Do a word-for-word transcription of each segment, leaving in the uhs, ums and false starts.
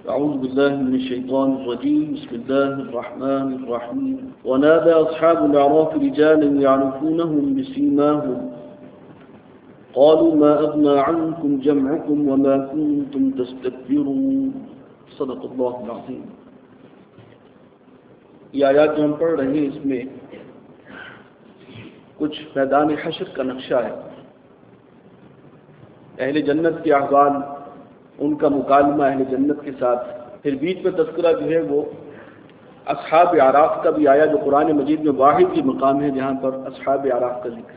أعوذ بالله من الشيطان الرجيم بسم الله الرحمن الرحيم ونادى أصحاب الأعراف رجالا يعرفونهم بسيماهم قالوا ما أغنى عنكم جمعكم وما كنتم تستكبرون صدق الله العظيم۔ یہ آیات جو ہم پڑھ رہے ہیں اس میں کچھ میدان حشر کا نقشہ ہے، اہل جنت کے احوال، ان کا مکالمہ اہل جنت کے ساتھ، پھر بیچ میں تذکرہ جو ہے وہ اصحاب اعراف کا بھی آیا، جو قرآن مجید میں واحد ہی مقام ہے جہاں پر اصحاب اعراف کا ذکر،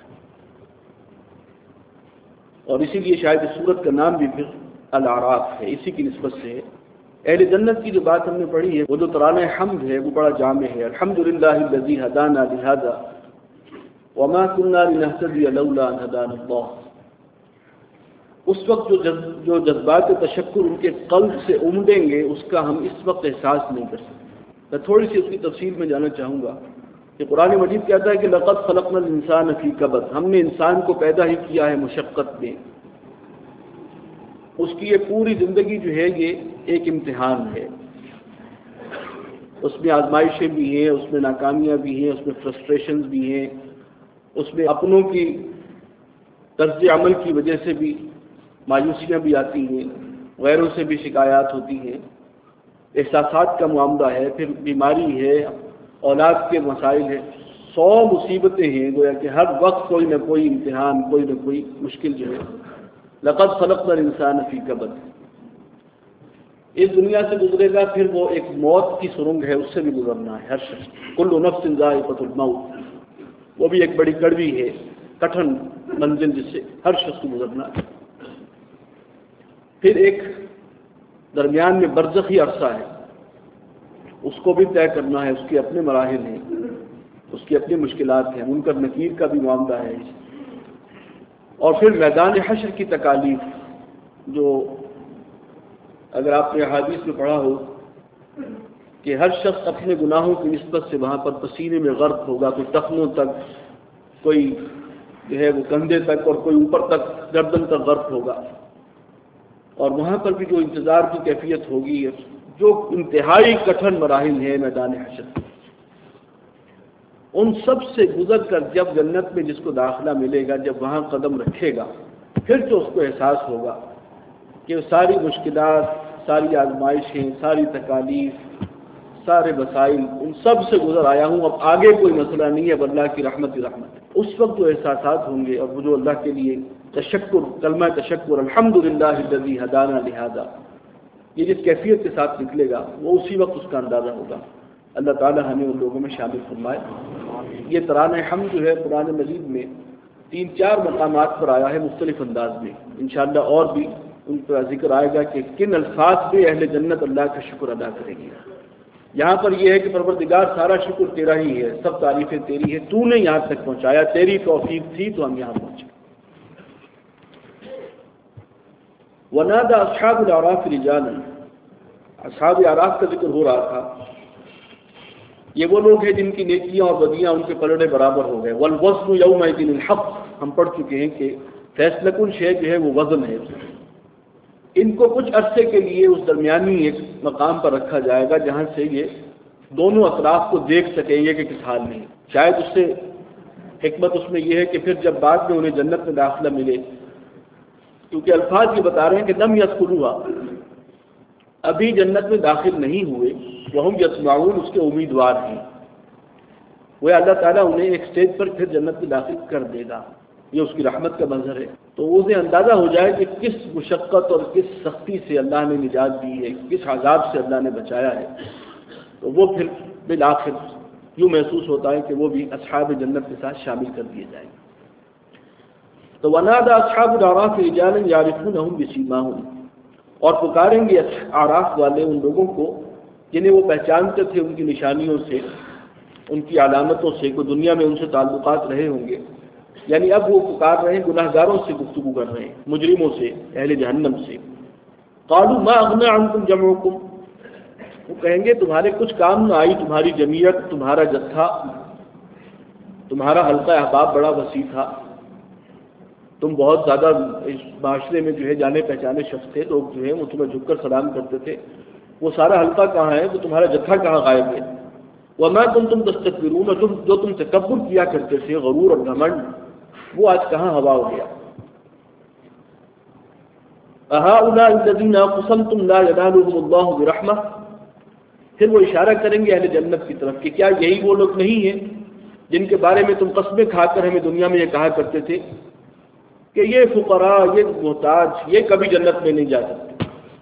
اور اسی لیے شاید اس سورت کا نام بھی پھر الاعراف ہے، اسی کی نسبت سے ہے۔ اہل جنت کی جو بات ہم نے پڑھی ہے وہ جو ترانہ حمد ہے وہ بڑا جامع ہے، الحمدللہ الذی ہدانا لہذا وما كنا لنهتدي لولا ان هدانا اللہ۔ اس وقت جو جذب جو جذبات تشکر ان کے قلب سے امڈیں گے اس کا ہم اس وقت احساس نہیں کر سکتے۔ میں تھوڑی سی اس کی تفصیل میں جانا چاہوں گا کہ قرآن مجید کہتا ہے کہ لقد خلقنا الانسان فی کبد، ہم نے انسان کو پیدا ہی کیا ہے مشقت میں، اس کی یہ پوری زندگی جو ہے یہ ایک امتحان ہے، اس میں آزمائشیں بھی ہیں، اس میں ناکامیاں بھی ہیں، اس میں فرسٹریشنز بھی ہیں، اس میں اپنوں کی طرز عمل کی وجہ سے بھی مایوسیاں بھی آتی ہیں، غیروں سے بھی شکایات ہوتی ہیں، احساسات کا معاملہ ہے، پھر بیماری ہے، اولاد کے مسائل ہیں، سو مصیبتیں ہیں، گویا کہ ہر وقت کوئی نہ کوئی امتحان، کوئی نہ کوئی مشکل جو ہے۔ لقد خلقنا الانسان فی کبد، اس دنیا سے گزرے گا، پھر وہ ایک موت کی سرنگ ہے، اس سے بھی گزرنا ہے ہر شخص، کل نفس ذائقۃ الموت، وہ بھی ایک بڑی کڑوی ہے، کٹھن منزل جس سے ہر شخص کو گزرنا ہے۔ پھر ایک درمیان میں برزخی عرصہ ہے، اس کو بھی طے کرنا ہے، اس کے اپنے مراحل ہیں، اس کی اپنی مشکلات ہیں، منکر نکیر کا بھی معاملہ ہے، اور پھر میدان حشر کی تکالیف، جو اگر آپ نے احادیث میں پڑھا ہو کہ ہر شخص اپنے گناہوں کی نسبت سے وہاں پر پسینے میں غرق ہوگا، کوئی ٹخنوں تک، کوئی جو ہے وہ کندھے تک، اور کوئی اوپر تک گردن تک غرق ہوگا، اور وہاں پر بھی جو انتظار کی کیفیت ہوگی، جو انتہائی کٹھن مراحل ہیں میدان حشر، ان سب سے گزر کر جب جنت میں جس کو داخلہ ملے گا، جب وہاں قدم رکھے گا، پھر تو اس کو احساس ہوگا کہ ساری مشکلات، ساری آزمائشیں، ساری تکالیف، سارے مسائل، ان سب سے گزر آیا ہوں، اب آگے کوئی مسئلہ نہیں ہے، اب اللہ کی رحمت ہی رحمت ہے۔ اس وقت جو احساسات ہوں گے، اور وہ جو اللہ کے لیے تشکر، کلمہ تشکر، الحمدللہ الذی ہدانا لہذا، یہ جس کیفیت کے ساتھ نکلے گا وہ اسی وقت اس کا اندازہ ہوگا۔ اللہ تعالی ہمیں ان لوگوں میں شامل فرمائے۔ یہ ترانہ حمد جو ہے قرآن مجید میں تین چار مقامات پر آیا ہے مختلف انداز میں، انشاءاللہ اور بھی ان کا ذکر آئے گا کہ کن الفاظ پہ اہل جنت اللہ کا شکر ادا کریں گے۔ یہاں پر یہ ہے کہ پروردگار سارا شکر تیرا ہی ہے، سب تعریفیں تیری ہے، تو نے یہاں تک پہنچایا، تیری توفیق تھی تو ہم یہاں پہنچے۔ ونادى اصحاب الاعراف رجالا، اصحاب اعراف کا ذکر ہو رہا تھا، یہ وہ لوگ ہیں جن کی نیکیاں اور بدیاں ان کے پلڑے برابر ہو گئے۔ والوزن یومئذ الحق، ہم پڑھ چکے ہیں کہ فیصلہ کن شے جو ہے وہ وزن ہے، ان کو کچھ عرصے کے لیے اس درمیانی ایک مقام پر رکھا جائے گا جہاں سے یہ دونوں اطراف کو دیکھ سکیں گے کہ کس حال میں ہے۔ شاید اس سے حکمت اس میں یہ ہے کہ پھر جب بعد میں انہیں جنت میں داخلہ ملے، کیونکہ الفاظ یہ بتا رہے ہیں کہ لم یدخلوها، ابھی جنت میں داخل نہیں ہوئے، وہم یطمعون، اس کے امیدوار ہیں، وہ اللہ تعالیٰ انہیں ایک سٹیج پر پھر جنت میں داخل کر دے گا، یہ اس کی رحمت کا منظر ہے، تو اسے اندازہ ہو جائے کہ کس مشقت اور کس سختی سے اللہ نے نجات دی ہے، کس عذاب سے اللہ نے بچایا ہے، تو وہ پھر بالآخر یوں محسوس ہوتا ہے کہ وہ بھی اصحاب جنت کے ساتھ شامل کر دیے جائیں گے۔ تو ونادى اصحاب الاعراف رجالا يعرفونهم بسيماهم، اور پکاریں گے اعراف والے ان لوگوں کو جنہیں وہ پہچانتے تھے ان کی نشانیوں سے، ان کی علامتوں سے، کوئی دنیا میں ان سے تعلقات رہے ہوں گے، یعنی اب وہ پکار رہے ہیں، گناہ گاروں سے گفتگو کر رہے ہیں، مجرموں سے، اہل جہنم سے۔ قالوا ما اغنى عنكم جمعكم، وہ کہیں گے تمہارے کچھ کام نہ آئی تمہاری جمعیت، تمہارا جتھا، تمہارا حلقہ احباب بڑا وسیع تھا، تم بہت زیادہ اس معاشرے میں جو ہے جانے پہچانے شخص تھے، لوگ جو ہے وہ تمہیں جھک کر سلام کرتے تھے، وہ سارا حلقہ کہاں ہے، وہ تمہارا جتھا کہاں غائب ہے؟ وما کنتم تستکبرون، اور جو تم تکبر کیا کرتے تھے، غرور اور گھمنڈ، وہ آج کہاں ہوا ہو گیا؟ اہؤلاء الذین اقسمتم لا ینالهم اللہ برحمہ، پھر وہ اشارہ کریں گے اہل جنت کی طرف کہ کیا یہی وہ لوگ نہیں ہیں جن کے بارے میں تم قسمیں کھا کر ہمیں دنیا میں یہ کہا کرتے تھے کہ یہ فقراء، یہ محتاج، یہ کبھی جنت میں نہیں جا سکتے؟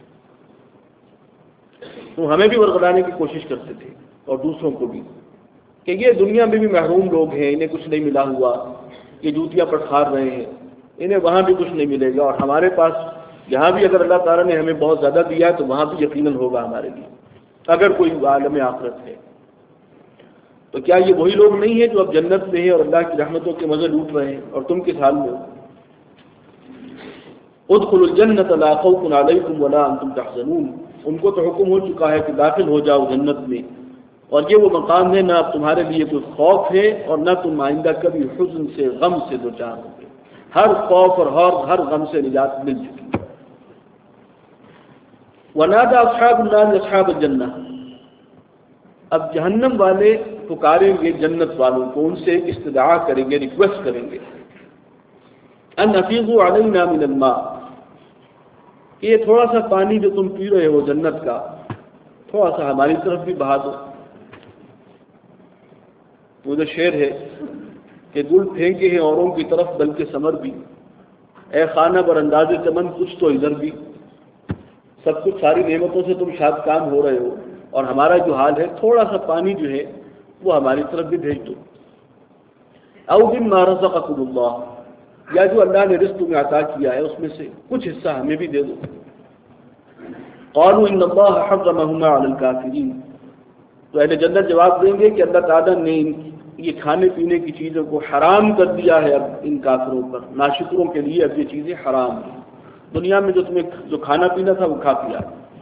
تو ہمیں بھی ورگلانے کی کوشش کرتے تھے اور دوسروں کو بھی کہ یہ دنیا میں بھی محروم لوگ ہیں، انہیں کچھ نہیں ملا ہوا، یہ جوتیاں پٹخار رہے ہیں، انہیں وہاں بھی کچھ نہیں ملے گا، اور ہمارے پاس یہاں بھی اگر اللہ تعالیٰ نے ہمیں بہت زیادہ دیا ہے تو وہاں بھی یقیناً ہوگا ہمارے لیے، اگر کوئی عالم آخرت ہے۔ تو کیا یہ وہی لوگ نہیں ہیں جو اب جنت میں ہیں اور اللہ کی رحمتوں کے مزے لوٹ رہے ہیں، اور تم کس حال میں ہو؟ ادخلوا الجنت لا خوف علیکم ولا انتم تحزنون، ان کو تو حکم ہو چکا ہے کہ داخل ہو جاؤ جنت میں، اور یہ وہ مقام ہے نہ اب تمہارے لیے کوئی خوف ہے اور نہ تم آئندہ کبھی حزن سے، غم سے دوچار ہوگے، ہر خوف اور ہر ہر غم سے نجات مل چکی ہے۔ ونادى اصحاب النار اصحاب الجنہ، اب جہنم والے پکاریں گے جنت والوں کو، ان سے ایک استدعا کریں گے، ریکویسٹ کریں گے، ان افیضوا علینا من الماء، کہ یہ تھوڑا سا پانی جو تم پی رہے ہو جنت کا، تھوڑا سا ہماری طرف بھی بہا دو۔ وہ جو شعر ہے کہ گل پھینکے ہیں اوروں کی طرف بلکہ ثمر بھی، اے خانہ بر انداز چمن کچھ تو ادھر بھی، سب کچھ ساری نعمتوں سے تم شاد کام ہو رہے ہو، اور ہمارا جو حال ہے تھوڑا سا پانی جو ہے وہ ہماری طرف بھی بھیج دو۔ او مما رزقکم اللہ، یا جو اللہ نے رزق تمہیں عطا کیا ہے اس میں سے کچھ حصہ ہمیں بھی دے دو۔ قالوا ان اللہ حرمہما علی الکافرین، تو اہل جنت جواب دیں گے کہ اللہ تعالیٰ نے یہ کھانے پینے کی چیزوں کو حرام کر دیا ہے اب ان کافروں پر، ناشکروں کے لیے اب یہ چیزیں حرام ہیں، دنیا میں جو تمہیں جو کھانا پینا تھا وہ کھا پیا۔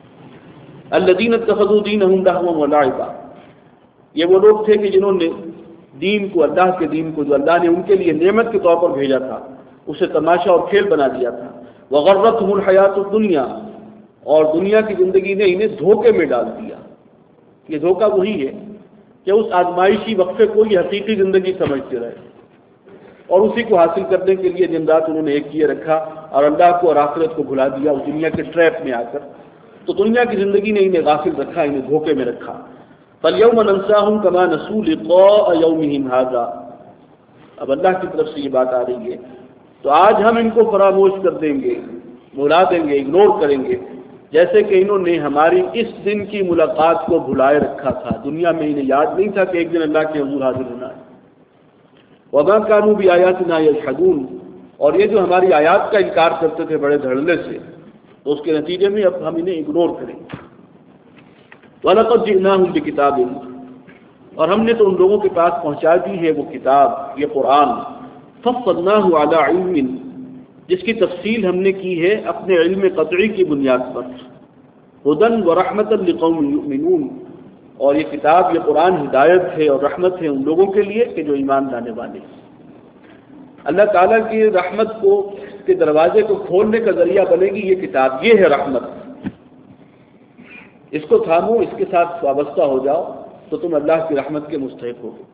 الذین اتخذوا دینہم لہوا ولعبا، یہ وہ لوگ تھے کہ جنہوں نے دین کو، اللہ کے دین کو جو اللہ نے ان کے لیے نعمت کے طور پر بھیجا تھا، اسے تماشا اور کھیل بنا دیا تھا۔ وغرتہم الحیات الدنیا، اور دنیا کی زندگی نے انہیں دھوکے میں ڈال دیا۔ یہ دھوکہ وہی ہے کہ اس آزمائشی وقفے کو یہ حقیقی زندگی سمجھتے رہے، اور اسی کو حاصل کرنے کے لیے دن رات انہوں نے ایک کیے رکھا، اور اللہ کو اور آخرت کو بھلا دیا اس دنیا کے ٹریپ میں آ کر۔ تو دنیا کی زندگی نے انہیں غافل رکھا، انہیں دھوکے میں رکھا۔ فَالْيَوْمَ نَنْسَاهُمْ كَمَا نَسُوا لِقَاءَ يَوْمِهِمْ هَذَا، اب اللہ کی طرف سے یہ بات آ رہی ہے، تو آج ہم ان کو فراموش کر دیں گے، بھلا دیں گے، اگنور کریں گے، جیسے کہ انہوں نے ہماری اس دن کی ملاقات کو بھلائے رکھا تھا۔ دنیا میں انہیں یاد نہیں تھا کہ ایک دن اللہ کے حضور حاضر ہونا ہے۔ وَمَا كَانُوا بِآيَاتِنَا يَجْحَدُونَ، اور یہ جو ہماری آیات کا انکار کرتے تھے بڑے دھڑلے سے، تو اس کے نتیجے میں اب ہم انہیں اگنور کریں گے۔ وَلَقَدْ جِئْنَاهُمْ بِكِتَابٍ، اور ہم نے تو ان لوگوں کے پاس پہنچا دی ہے وہ کتاب، یہ قرآن، فَصَّلْنَاهُ عَلَىٰ عِلْمٍ، جس کی تفصیل ہم نے کی ہے اپنے علم قطعی کی بنیاد پر، ہدن و رحمت لقوم یؤمنون، اور یہ کتاب، یہ قرآن ہدایت ہے اور رحمت ہے ان لوگوں کے لیے کہ جو ایمان لانے والے ہیں۔ اللہ تعالیٰ کی رحمت کو کے دروازے کو کھولنے کا ذریعہ بنے گی یہ کتاب، یہ ہے رحمت، اس کو تھامو، اس کے ساتھ وابستہ ہو جاؤ تو تم اللہ کی رحمت کے مستحق ہوگے۔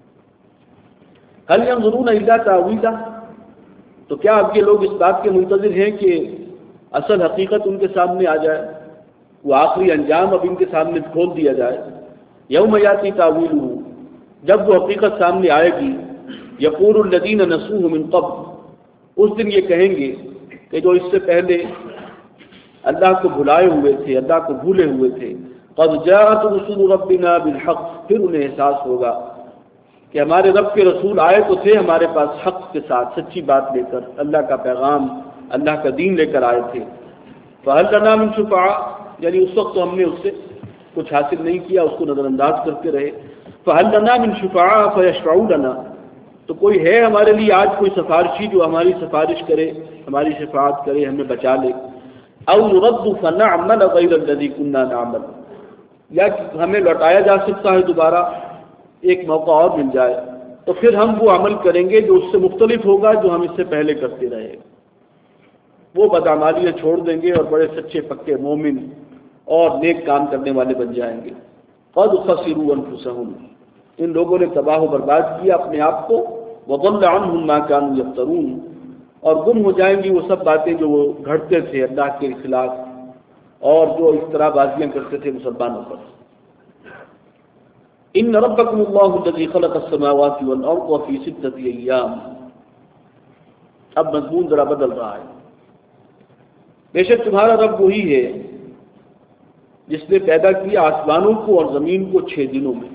هل ينظرون الا تاویلہ، تو کیا اب یہ لوگ اس بات کے منتظر ہیں کہ اصل حقیقت ان کے سامنے آ جائے، وہ آخری انجام اب ان کے سامنے کھول دیا جائے؟ یوم یاتی تاویلہ، جب وہ حقیقت سامنے آئے گی، یقول الذین نسوہ من قبل، اس دن یہ کہیں گے کہ جو اس سے پہلے اللہ کو بھلائے ہوئے تھے، اللہ کو بھولے ہوئے تھے، قد جاءت رسول ربنا بالحق، پھر انہیں احساس ہوگا کہ ہمارے رب کے رسول آئے تو تھے ہمارے پاس حق کے ساتھ، سچی بات لے کر، اللہ کا پیغام، اللہ کا دین لے کر آئے تھے۔ فہل لنا من شفعاء، یعنی اس وقت تو ہم نے اس سے کچھ حاصل نہیں کیا، اس کو نظر انداز کرتے رہے۔ فہل لنا من شفعاء فیشفعوا لنا، تو کوئی ہے ہمارے لیے آج کوئی سفارشی جو ہماری سفارش کرے، ہماری شفاعت کرے، ہمیں بچا لے؟ او نرد فنعمل غیر الذی کنا نعمل، یا ہمیں لوٹایا جا سکتا ہے دوبارہ، ایک موقع اور مل جائے تو پھر ہم وہ عمل کریں گے جو اس سے مختلف ہوگا جو ہم اس سے پہلے کرتے رہے۔ وہ بدعمالیاں چھوڑ دیں گے اور بڑے سچے پکے مومن اور نیک کام کرنے والے بن جائیں گے۔ قد خسروا انفسهم، ان لوگوں نے تباہ و برباد کیا اپنے آپ کو، وضل عنهم ما كانوا يفترون، اور گم ہو جائیں گی وہ سب باتیں جو وہ گھڑتے تھے اللہ کے خلاف اور جو افتراء بازیاں کرتے تھے مسلمانوں پر۔ ان ربکم اللہ الذی خلق السماوات والارض فی ستۃ ایام، اب مضمون ذرا بدل رہا ہے۔ بے شک تمہارا رب وہی ہے جس نے پیدا کیا آسمانوں کو اور زمین کو چھ دنوں میں،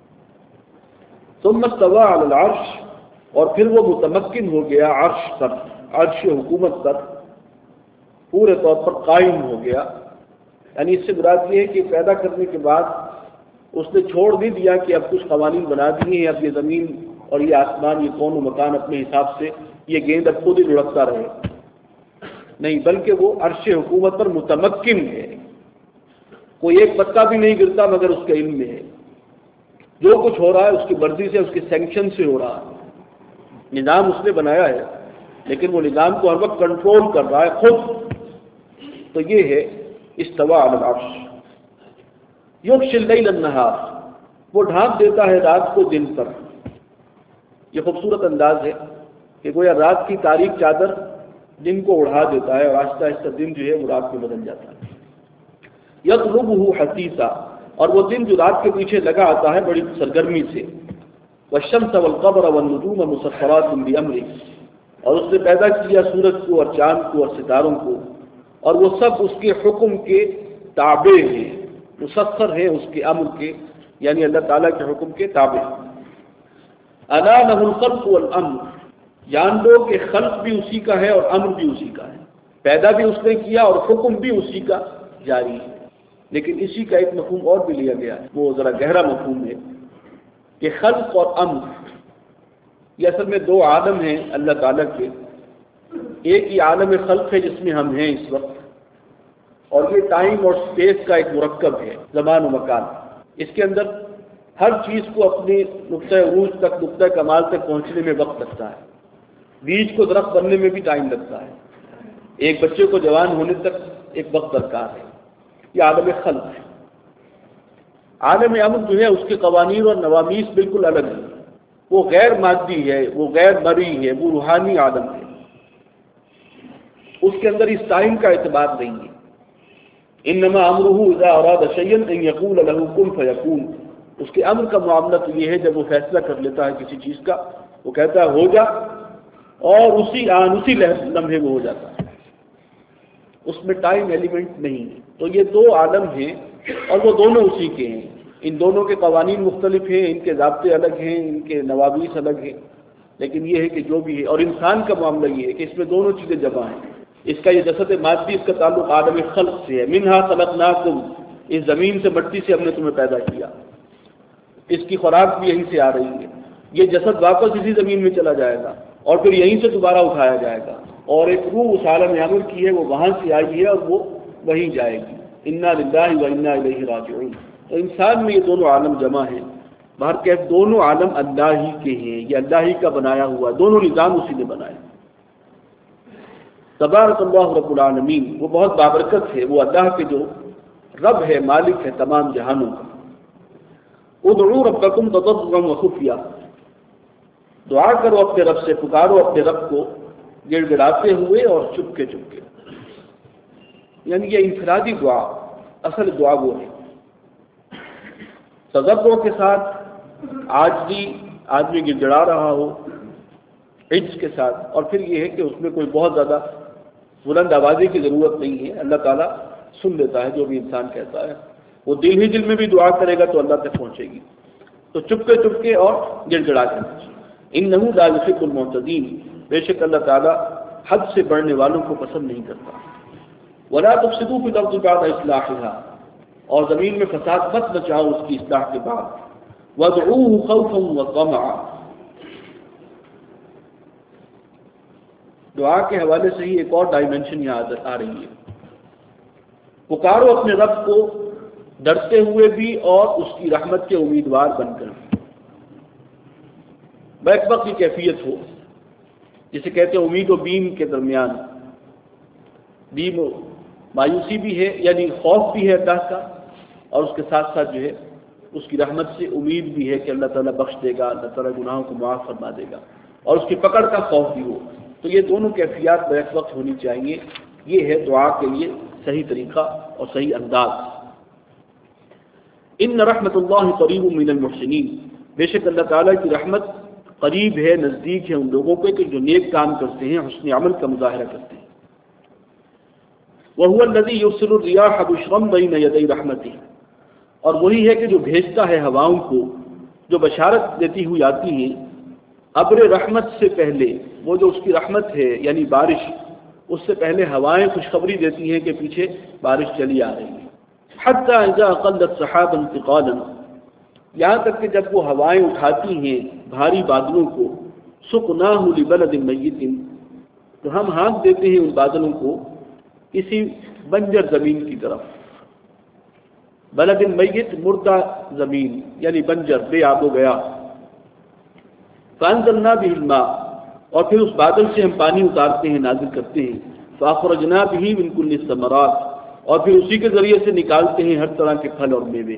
ثم استوى علی العرش، اور پھر وہ متمکن ہو گیا عرش پر، عرش حکومت پر پورے طور پر قائم ہو گیا۔ یعنی اس سے مراد یہ ہے کہ پیدا کرنے کے بعد اس نے چھوڑ بھی دیا کہ اب کچھ قوانین بنا دیے ہیں، اب یہ زمین اور یہ آسمان، یہ کون و مکان اپنے حساب سے یہ گیند اب خود ہی لڑکتا رہے، نہیں، بلکہ وہ عرش حکومت پر متمکن ہے، کوئی ایک پتا بھی نہیں گرتا مگر اس کے علم میں ہے، جو کچھ ہو رہا ہے اس کی مرضی سے، اس کے سینکشن سے ہو رہا ہے، نظام اس نے بنایا ہے لیکن وہ نظام کو ہر وقت کنٹرول کر رہا ہے خود۔ تو یہ ہے استوى علی العرش۔ یغشی اللیل النہار، وہ ڈھانپ دیتا ہے رات کو دن پر۔ یہ خوبصورت انداز ہے کہ گویا رات کی تاریک چادر دن کو اڑا دیتا ہے اور آہستہ آہستہ دن جو ہے وہ رات میں بدل جاتا ہے۔ یطلبہ حثیثا، اور وہ دن جو رات کے پیچھے لگا آتا ہے بڑی سرگرمی سے۔ والشمس والقمر والنجوم مسخرات بامرہ، اور اس نے پیدا کیا سورج کو اور چاند کو اور ستاروں کو، اور وہ سب اس کے حکم کے تابع ہیں، مسخر ہیں اس کے امر کے، یعنی اللہ تعالیٰ کے حکم کے تابع۔ الا لہ الخلق والامر، جان لو کہ خلق بھی اسی کا ہے اور امر بھی اسی کا ہے، پیدا بھی اس نے کیا اور حکم بھی اسی کا جاری ہے۔ لیکن اسی کا ایک مفہوم اور بھی لیا گیا ہے، وہ ذرا گہرا مفہوم ہے کہ خلق اور امر یہ اصل میں دو عالم ہیں اللہ تعالیٰ کے۔ ایک ہی عالم خلق ہے جس میں ہم ہیں اس وقت، اور یہ ٹائم اور سپیس کا ایک مرکب ہے، زمان و مکان۔ اس کے اندر ہر چیز کو اپنی نقطۂ عروج تک، نقطۂ کمال تک پہنچنے میں وقت لگتا ہے، بیج کو درخت بننے میں بھی ٹائم لگتا ہے، ایک بچے کو جوان ہونے تک ایک وقت درکار ہے۔ یہ عالم خلق ہے۔ عالم امر جو ہے اس کے قوانین اور نوامیس بالکل الگ ہیں، وہ غیر مادی ہے، وہ غیر مرئی ہے، وہ روحانی عالم ہے، اس کے اندر اس ٹائم کا اعتبار نہیں ہے۔ انما امرہ اذا اراد شیئا ان یقول له کن فیکون، اس کے امر کا معاملہ تو یہ ہے جب وہ فیصلہ کر لیتا ہے کسی چیز کا، وہ کہتا ہے ہو جا، اور اسی آن اسی لمحے وہ ہو جاتا ہے، اس میں ٹائم ایلیمنٹ نہیں ہے۔ تو یہ دو عالم ہیں اور وہ دونوں اسی کے ہیں، ان دونوں کے قوانین مختلف ہیں، ان کے ضابطے الگ ہیں، ان کے نوامیس الگ ہیں، لیکن یہ ہے کہ جو بھی ہے، اور انسان کا معاملہ یہ ہے کہ اس میں دونوں چیزیں جمع ہیں۔ اس کا یہ جسد مادی، اس کا تعلق عالم خلق سے ہے، منہا خلقناکم، اس زمین سے، مٹی سے ہم نے تمہیں پیدا کیا، اس کی خوراک بھی یہیں سے آ رہی ہے، یہ جسد واپس اسی زمین میں چلا جائے گا اور پھر یہیں سے دوبارہ اٹھایا جائے گا، اور ایک روح اس عالم امر کی ہے، وہ وہاں سے آئی ہے اور وہ وہیں جائے گی۔ انا للہ و انا الیہ راجعون۔ تو انسان میں یہ دونوں عالم جمع ہیں، باہر کہ دونوں عالم اللہ ہی کے ہیں، یہ اللہ ہی کا بنایا ہوا، دونوں نظام اسی نے بنایا۔ تبارک اللہ رب العالمین، وہ بہت بابرکت ہے، وہ اللہ کے جو رب ہے، مالک ہے تمام جہانوں کا۔ ادعوا ربکم تضرعا وخفیا، دعا کرو اپنے رب سے، پکارو اپنے رب کو گڑ گڑاتے ہوئے اور چپکے چپکے، یعنی یہ انفرادی دعا، اصل دعا وہ ہے تضرع کے ساتھ، عاجزی، آدمی گڑ گڑا رہا ہو عجز کے ساتھ، اور پھر یہ ہے کہ اس میں کوئی بہت زیادہ بلند آوازی کی ضرورت نہیں ہے، اللہ تعالیٰ سن لیتا ہے جو بھی انسان کہتا ہے، وہ دل ہی دل میں بھی دعا کرے گا تو اللہ تک پہنچے گی۔ تو چپکے چپکے اور گڑ گڑا کے، انہ لا یحب المعتدین، بے شک اللہ تعالیٰ حد سے بڑھنے والوں کو پسند نہیں کرتا۔ ولا تفسدوا فی الارض بعد اصلاحها، اور زمین میں فساد مت مچاؤ اس کی اصلاح کے بعد۔ وادعوه خوفا وطمعا، دعا کے حوالے سے ہی ایک اور ڈائمنشن یہاں آ رہی ہے، پکارو اپنے رب کو ڈرتے ہوئے بھی اور اس کی رحمت کے امیدوار بن کر۔ بیک وقت کی کیفیت ہو، جسے کہتے ہیں امید و بیم کے درمیان، بیم مایوسی بھی ہے یعنی خوف بھی ہے اللہ کا، اور اس کے ساتھ ساتھ جو ہے اس کی رحمت سے امید بھی ہے کہ اللہ تعالیٰ بخش دے گا، اللہ تعالیٰ گناہوں کو معاف فرما دے گا، اور اس کی پکڑ کا خوف بھی ہو۔ تو یہ دونوں کیفیات بیک وقت ہونی چاہیے۔ یہ ہے دعا کے لیے صحیح طریقہ اور صحیح انداز۔ ان رحمت اللہ قریب من المحسنین، بے شک اللہ تعالیٰ کی رحمت قریب ہے، نزدیک ہے ان لوگوں کے کہ جو نیک کام کرتے ہیں، حسن عمل کا مظاہرہ کرتے ہیں۔ وَهُوَ الَّذِي يُرْسِلُ الرِّيَاحَ بُشْرًا بَيْنَ يَدَيْ رَحْمَتِهِ، اور وہی ہے کہ جو بھیجتا ہے ہواؤں کو جو بشارت دیتی ہوئی آتی ہیں ابر رحمت سے پہلے، وہ جو اس کی رحمت ہے یعنی بارش، اس سے پہلے ہوائیں خوشخبری دیتی ہیں کہ پیچھے بارش چلی آ رہی ہے۔ حَتَّى إِذَا أَقَلَّتْ سَحَابًا ثِقَالًا، یہاں تک کہ جب وہ ہوائیں اٹھاتی ہیں بھاری بادلوں کو، سُقْنَاهُ لِبَلَدٍ مَيِّتٍ، تو ہم ہانک دیتے ہیں ان بادلوں کو کسی بنجر زمین کی طرف۔ بلد میت مردہ زمین یعنی بنجر، بے آب و گیا۔ فَأَنزَلْنَا بِهِ الْمَاءَ، اور پھر اس بادل سے ہم پانی اتارتے ہیں، نازل کرتے ہیں۔ فَأَخْرَجْنَا بِهِ مِنْ كُلِّ الثَّمَرَاتِ، اور پھر اسی کے ذریعے سے نکالتے ہیں ہر طرح کے پھل اور میوے۔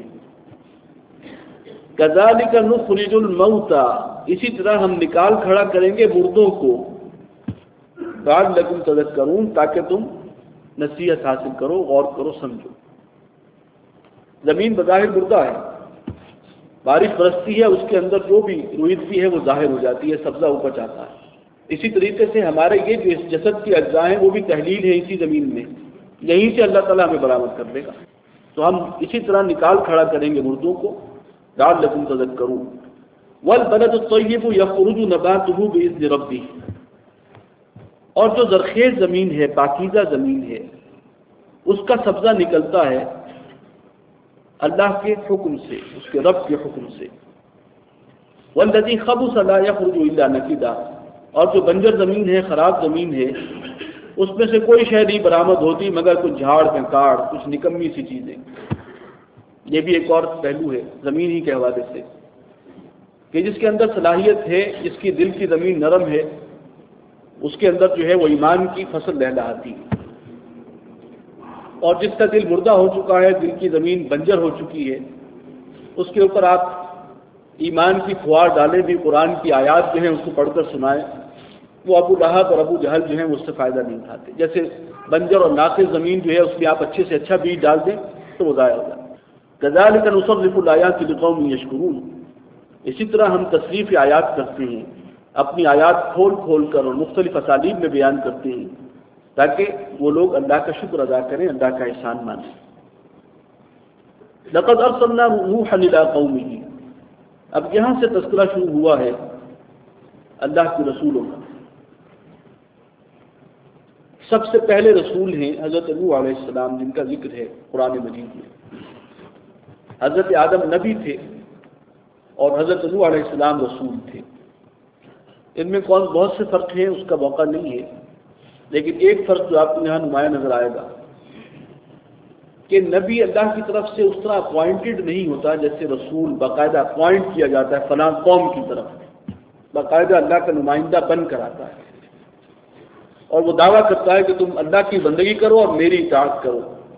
كَذَلِكَ نُخْرِجُ الْمَوْتَى، اسی طرح ہم نکال کھڑا کریں گے مردوں کو، لَعَلَّكُمْ تَذَكَّرُونَ، تاکہ تم نصیحت حاصل کرو، غور کرو، سمجھو۔ زمین بظاہر مردہ ہے، بارش برستی ہے، اس کے اندر جو بھی روئیدگی ہے وہ ظاہر ہو جاتی ہے، سبزہ اوپر جاتا ہے۔ اسی طریقے سے ہمارے یہ جو اس جسد کی اجزاء ہیں وہ بھی تحلیل ہے اسی زمین میں، یہیں سے اللہ تعالیٰ ہمیں برآمد کر دے گا۔ تو ہم اسی طرح نکال کھڑا کریں گے مردوں کو، لعلکم تذکرون۔ والبلد الطیب یخرج نباتہ باذن ربہ، اور جو زرخیز زمین ہے، پاکیزہ زمین ہے، اس کا سبزہ نکلتا ہے اللہ کے حکم سے، اس کے رب کے حکم سے۔ والذی خبث لا یخرج الا نکدا، اور جو بنجر زمین ہے، خراب زمین ہے، اس میں سے کوئی شے نہیں برآمد ہوتی مگر کچھ جھاڑ پھنکاڑ، کچھ نکمی سی چیزیں۔ یہ بھی ایک اور پہلو ہے زمین ہی کے حوالے سے کہ جس کے اندر صلاحیت ہے، جس کی دل کی زمین نرم ہے، اس کے اندر جو ہے وہ ایمان کی فصل لہلہاتی ہے، اور جس کا دل مردہ ہو چکا ہے، دل کی زمین بنجر ہو چکی ہے، اس کے اوپر آپ ایمان کی فوار ڈالیں بھی، قرآن کی آیات جو ہیں اس کو پڑھ کر سنائیں، وہ ابو لہب اور ابو جہل جو ہیں وہ اس سے فائدہ نہیں اٹھاتے۔ جیسے بنجر اور ناقص زمین جو ہے اس میں آپ اچھے سے اچھا بیج ڈال دیں تو وہ ضائع ہو جائے۔ كذلك نصرف الآیات لقوم یشکرون، اسی طرح ہم تصریف آیات کرتے ہیں، اپنی آیات کھول کھول کر اور مختلف اسالیب میں بیان کرتے ہیں تاکہ وہ لوگ اللہ کا شکر ادا کریں، اللہ کا احسان مانیں۔ لقد ارسلنا نوحا الى قومه، اب یہاں سے تذکرہ شروع ہوا ہے اللہ کے رسولوں کا۔ سب سے پہلے رسول ہیں حضرت نوح علیہ السلام، جن کا ذکر ہے قرآن مجید میں۔ حضرت آدم نبی تھے اور حضرت نوح علیہ السلام رسول تھے۔ ان میں کون بہت سے فرق ہیں اس کا موقع نہیں ہے، لیکن ایک فرق جو آپ کو یہاں نمایاں نظر آئے گا کہ نبی اللہ کی طرف سے اس طرح اپوائنٹڈ نہیں ہوتا جیسے رسول باقاعدہ اپوائنٹ کیا جاتا ہے فلاں قوم کی طرف، باقاعدہ اللہ کا نمائندہ بن کر آتا ہے اور وہ دعویٰ کرتا ہے کہ تم اللہ کی بندگی کرو اور میری اطاعت کرو،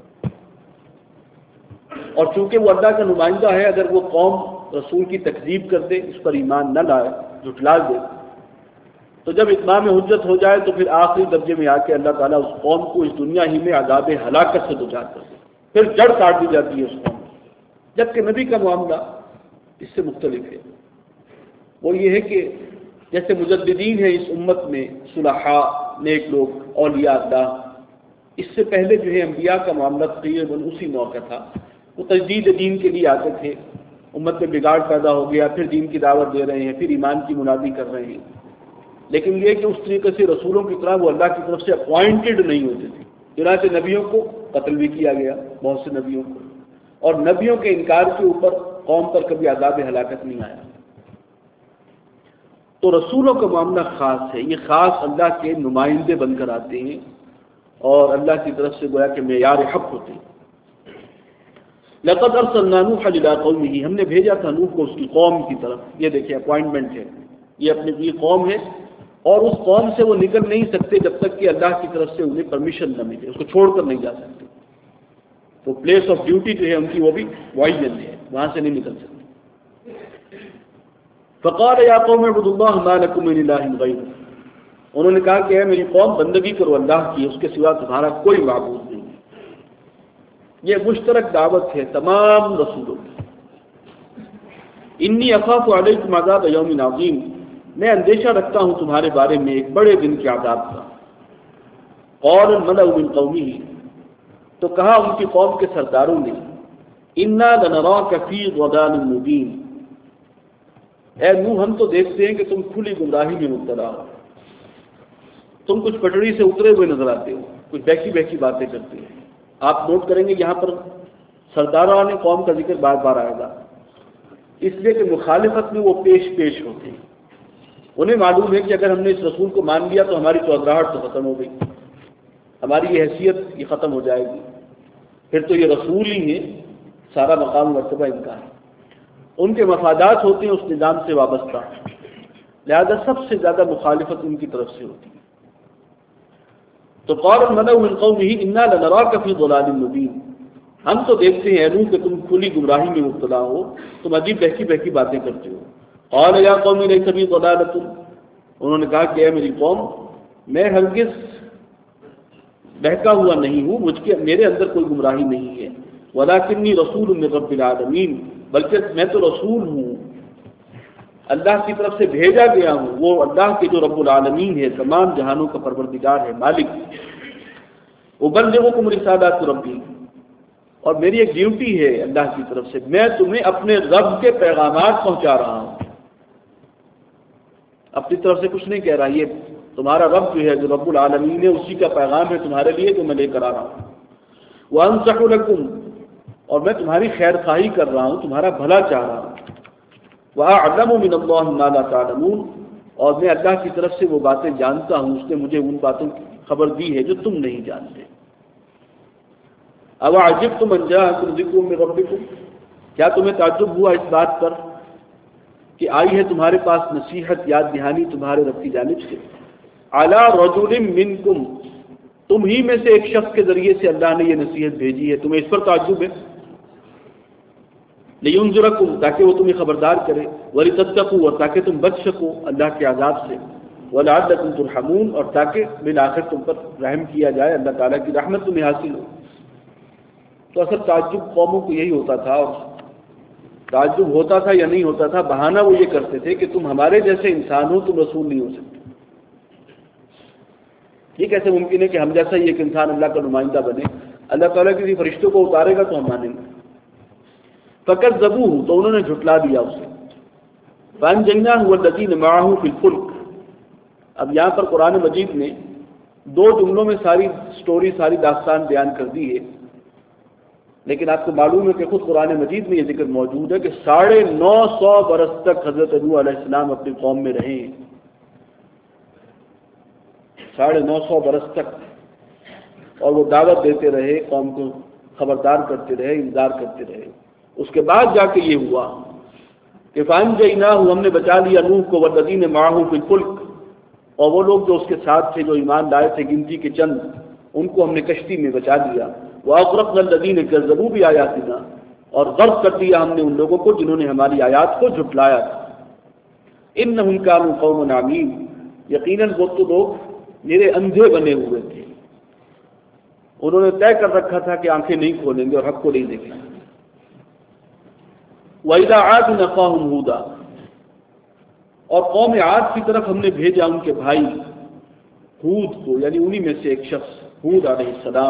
اور چونکہ وہ اللہ کا نمائندہ ہے، اگر وہ قوم رسول کی تکذیب کر دے، اس پر ایمان نہ لائے، جھٹلا دے، تو جب اتمام حجت ہو جائے تو پھر آخری درجے میں آ کے اللہ تعالیٰ اس قوم کو اس دنیا ہی میں عذاب ہلاکت سے دوچار کر دے، پھر جڑ کاٹ دی جاتی ہے اس قوم، جبکہ نبی کا معاملہ اس سے مختلف ہے۔ وہ یہ ہے کہ جیسے مجددین ہیں اس امت میں، صلحاء، نیک لوگ، اولیاء اللہ، اس سے پہلے جو ہے انبیاء کا معاملہ تقریباً اسی نوع کا تھا۔ وہ تجدید دین کے لیے آتے تھے، امت میں بگاڑ پیدا ہو گیا، پھر دین کی دعوت دے رہے ہیں، پھر ایمان کی منادی کر رہے ہیں، لیکن یہ کہ اس طریقے سے رسولوں کی طرح وہ اللہ کی طرف سے اپوائنٹڈ نہیں ہوتے تھے۔ چنانچہ نبیوں کو قتل بھی کیا گیا، بہت سے نبیوں کو، اور نبیوں کے انکار کے اوپر قوم پر کبھی عذاب ہلاکت نہیں آیا۔ تو رسولوں کا معاملہ خاص ہے، یہ خاص اللہ کے نمائندے بن کر آتے ہیں اور اللہ کی طرف سے گویا کہ معیار حق ہوتے ہیں۔ لقد ارسلنا نوحا الى قومه، ہم نے بھیجا تھا نوح کو اس کی قوم کی طرف۔ یہ دیکھیں اپوائنٹمنٹ ہے، یہ اپنی یہ قوم ہے اور اس قوم سے وہ نکل نہیں سکتے جب تک کہ اللہ کی طرف سے انہیں پرمیشن نہ ملے، اس کو چھوڑ کر نہیں جا سکتے۔ وہ پلیس آف ڈیوٹی جو ہے ان کی وہ بھی معین ہے، وہاں سے نہیں نکل سکتے۔ فقال یا قوم اعبدوا اللہ ما لکم من الہ غیرہ، انہوں نے کہا کہ اے میری قوم بندگی کرو اللہ کی، اس کے سوا تمہارا کوئی معبود نہیں۔ یہ مشترک دعوت ہے تمام رسولوں کی۔ انی اخاف علیکم عذاب یوم عظیم، میں اندیشہ رکھتا ہوں تمہارے بارے میں ایک بڑے دن کے عذاب کا۔ قال الملأ من قومه، تو کہا ان کی قوم کے سرداروں نے، انا لنراک فی ضلال مبین، اے نوح ہم تو دیکھتے ہیں کہ تم کھلی گمراہی میں مبتلا ہو، تم کچھ پٹڑی سے اترے ہوئے نظر آتے ہو، کچھ بہکی بہکی باتیں کرتے ہیں۔ آپ نوٹ کریں گے یہاں پر سرداران قوم کا ذکر بار بار آئے گا، اس لیے کہ مخالفت میں وہ پیش پیش ہوتے ہیں۔ انہیں معلوم ہے کہ اگر ہم نے اس رسول کو مان لیا تو ہماری چودراہٹ تو ختم ہو گئی، ہماری یہ حیثیت یہ ختم ہو جائے گی، پھر تو یہ رسول ہی ہے، سارا مقام مرتبہ ان کا ہے۔ ان کے مفادات ہوتے ہیں اس نظام سے وابستہ، لہذا سب سے زیادہ مخالفت ان کی طرف سے ہوتی ہے۔ تو قال الملأ من قومه انا لنراك في ضلال مبين، ہم تو دیکھتے ہیں اے نوح کہ تم کھلی گمراہی میں مبتلا ہو، تم عجیب بہکی بہکی باتیں کرتے ہو۔ قال یا قوم ليس بي ضلالة، انہوں نے کہا کہ اے میری قوم میں ہرگز بہکا ہوا نہیں ہوں، مجھ کے میرے اندر کوئی گمراہی نہیں ہے، ولکنی رسول من رب العالمین، بلکہ میں تو رسول ہوں، اللہ کی طرف سے بھیجا گیا ہوں، وہ اللہ کے جو رب العالمین ہے، تمام جہانوں کا پروردگار ہے، مالک۔ ابلغکم رسالات ربی، اور میری ایک ڈیوٹی ہے اللہ کی طرف سے، میں تمہیں اپنے رب کے پیغامات پہنچا رہا ہوں، اپنی طرف سے کچھ نہیں کہہ رہا، یہ تمہارا رب جو ہے جو رب العالمین ہے اسی کا پیغام ہے تمہارے لیے جو میں لے کر آ رہا ہوں۔ وانصح لکم، اور میں تمہاری خیر خواہی کر رہا ہوں، تمہارا بھلا چاہ رہا ہوں۔ وَأَعْلَمُ مِنَ اللَّهِ مَا لَا تَعْلَمُونَ، اور میں اللہ کی طرف سے وہ باتیں جانتا ہوں، اس نے مجھے ان باتوں کی خبر دی ہے جو تم نہیں جانتے۔ أَوَعَجِبْتُمْ أَنْ جَاءَكُمْ ذِكْرٌ مِّن رَبِّكُمْ، کیا تمہیں تعجب ہوا اس بات پر کہ آئی ہے تمہارے پاس نصیحت یاد دہانی تمہارے رب کی جانب سے؟ عَلَى رَجُلٍ مِّنْكُمْ، تم ہی میں سے ایک شخص کے ذریعے سے اللہ نے یہ نصیحت بھیجی ہے، تمہیں اس پر تعجب ہے؟ لِيُنذِرَكُمْ، تاکہ وہ تمہیں خبردار کرے، وَلِتَتَّقُوا، اور تاکہ تم بچ سکو اللہ کے عذاب سے، وَلَعَلَّكُمْ تُرْحَمُونَ، اور تاکہ بالآخر تم پر رحم کیا جائے، اللہ تعالیٰ کی رحمت تمہیں حاصل ہو۔ تو اصل تعجب قوموں کو یہی ہوتا تھا، اور تعجب ہوتا تھا یا نہیں ہوتا تھا، بہانہ وہ یہ کرتے تھے کہ تم ہمارے جیسے انسان ہو، تم رسول نہیں ہو سکتے۔ یہ کیسے ممکن ہے کہ ہم جیسا ہی ایک انسان اللہ کا نمائندہ بنے؟ اللہ تعالیٰ کسی فرشتوں کو اتارے گا تو ہم مانیں گے۔ فَكَذَّبُوهُ، تو انہوں نے جھٹلا دیا اسے۔ فَأَنْجَيْنَاهُ وَالَّذِينَ مَعَهُ فِي الْفُلْكِ، اب یہاں پر قرآن مجید نے دو جملوں میں ساری سٹوری، ساری داستان بیان کر دی ہے، لیکن آپ کو معلوم ہے کہ خود قرآن مجید میں یہ ذکر موجود ہے کہ ساڑھے نو سو برس تک حضرت نوح علیہ السلام اپنی قوم میں رہے، ساڑھے نو سو برس تک، اور وہ دعوت دیتے رہے، قوم کو خبردار کرتے رہے، انذار کرتے رہے۔ اس کے بعد جا کے یہ ہوا کہ فَأَنْجَيْنَاهُ، ہم نے بچا لیا نوح کو، وَالَّذِينَ مَعَهُ فِي الْفُلْكِ، اور وہ لوگ جو اس کے ساتھ تھے، جو ایمان لائے تھے گنتی کے چند، ان کو ہم نے کشتی میں بچا لیا۔ وَأَغْرَقْنَا الَّذِينَ كَذَّبُوا بِآيَاتِنَا، اور غرق کر دیا ہم نے ان لوگوں کو جنہوں نے ہماری آیات کو جھٹلایا تھا۔ إِنَّهُمْ كَانُوا قَوْمًا عَمِينَ، یقیناً وہ تو لوگ میرے اندھے بنے ہوئے تھے، انہوں نے طے کر رکھا تھا کہ آنکھیں نہیں کھولیں گے اور حق کو نہیں دیکھیں گے۔ وَإِلَىٰ عَادٍ أَخَاهُمْ هُودًا، اور قوم عاد کی طرف ہم نے بھیجا ان کے بھائی ہود کو، یعنی انہی میں سے ایک شخص ہود علیہ السلام۔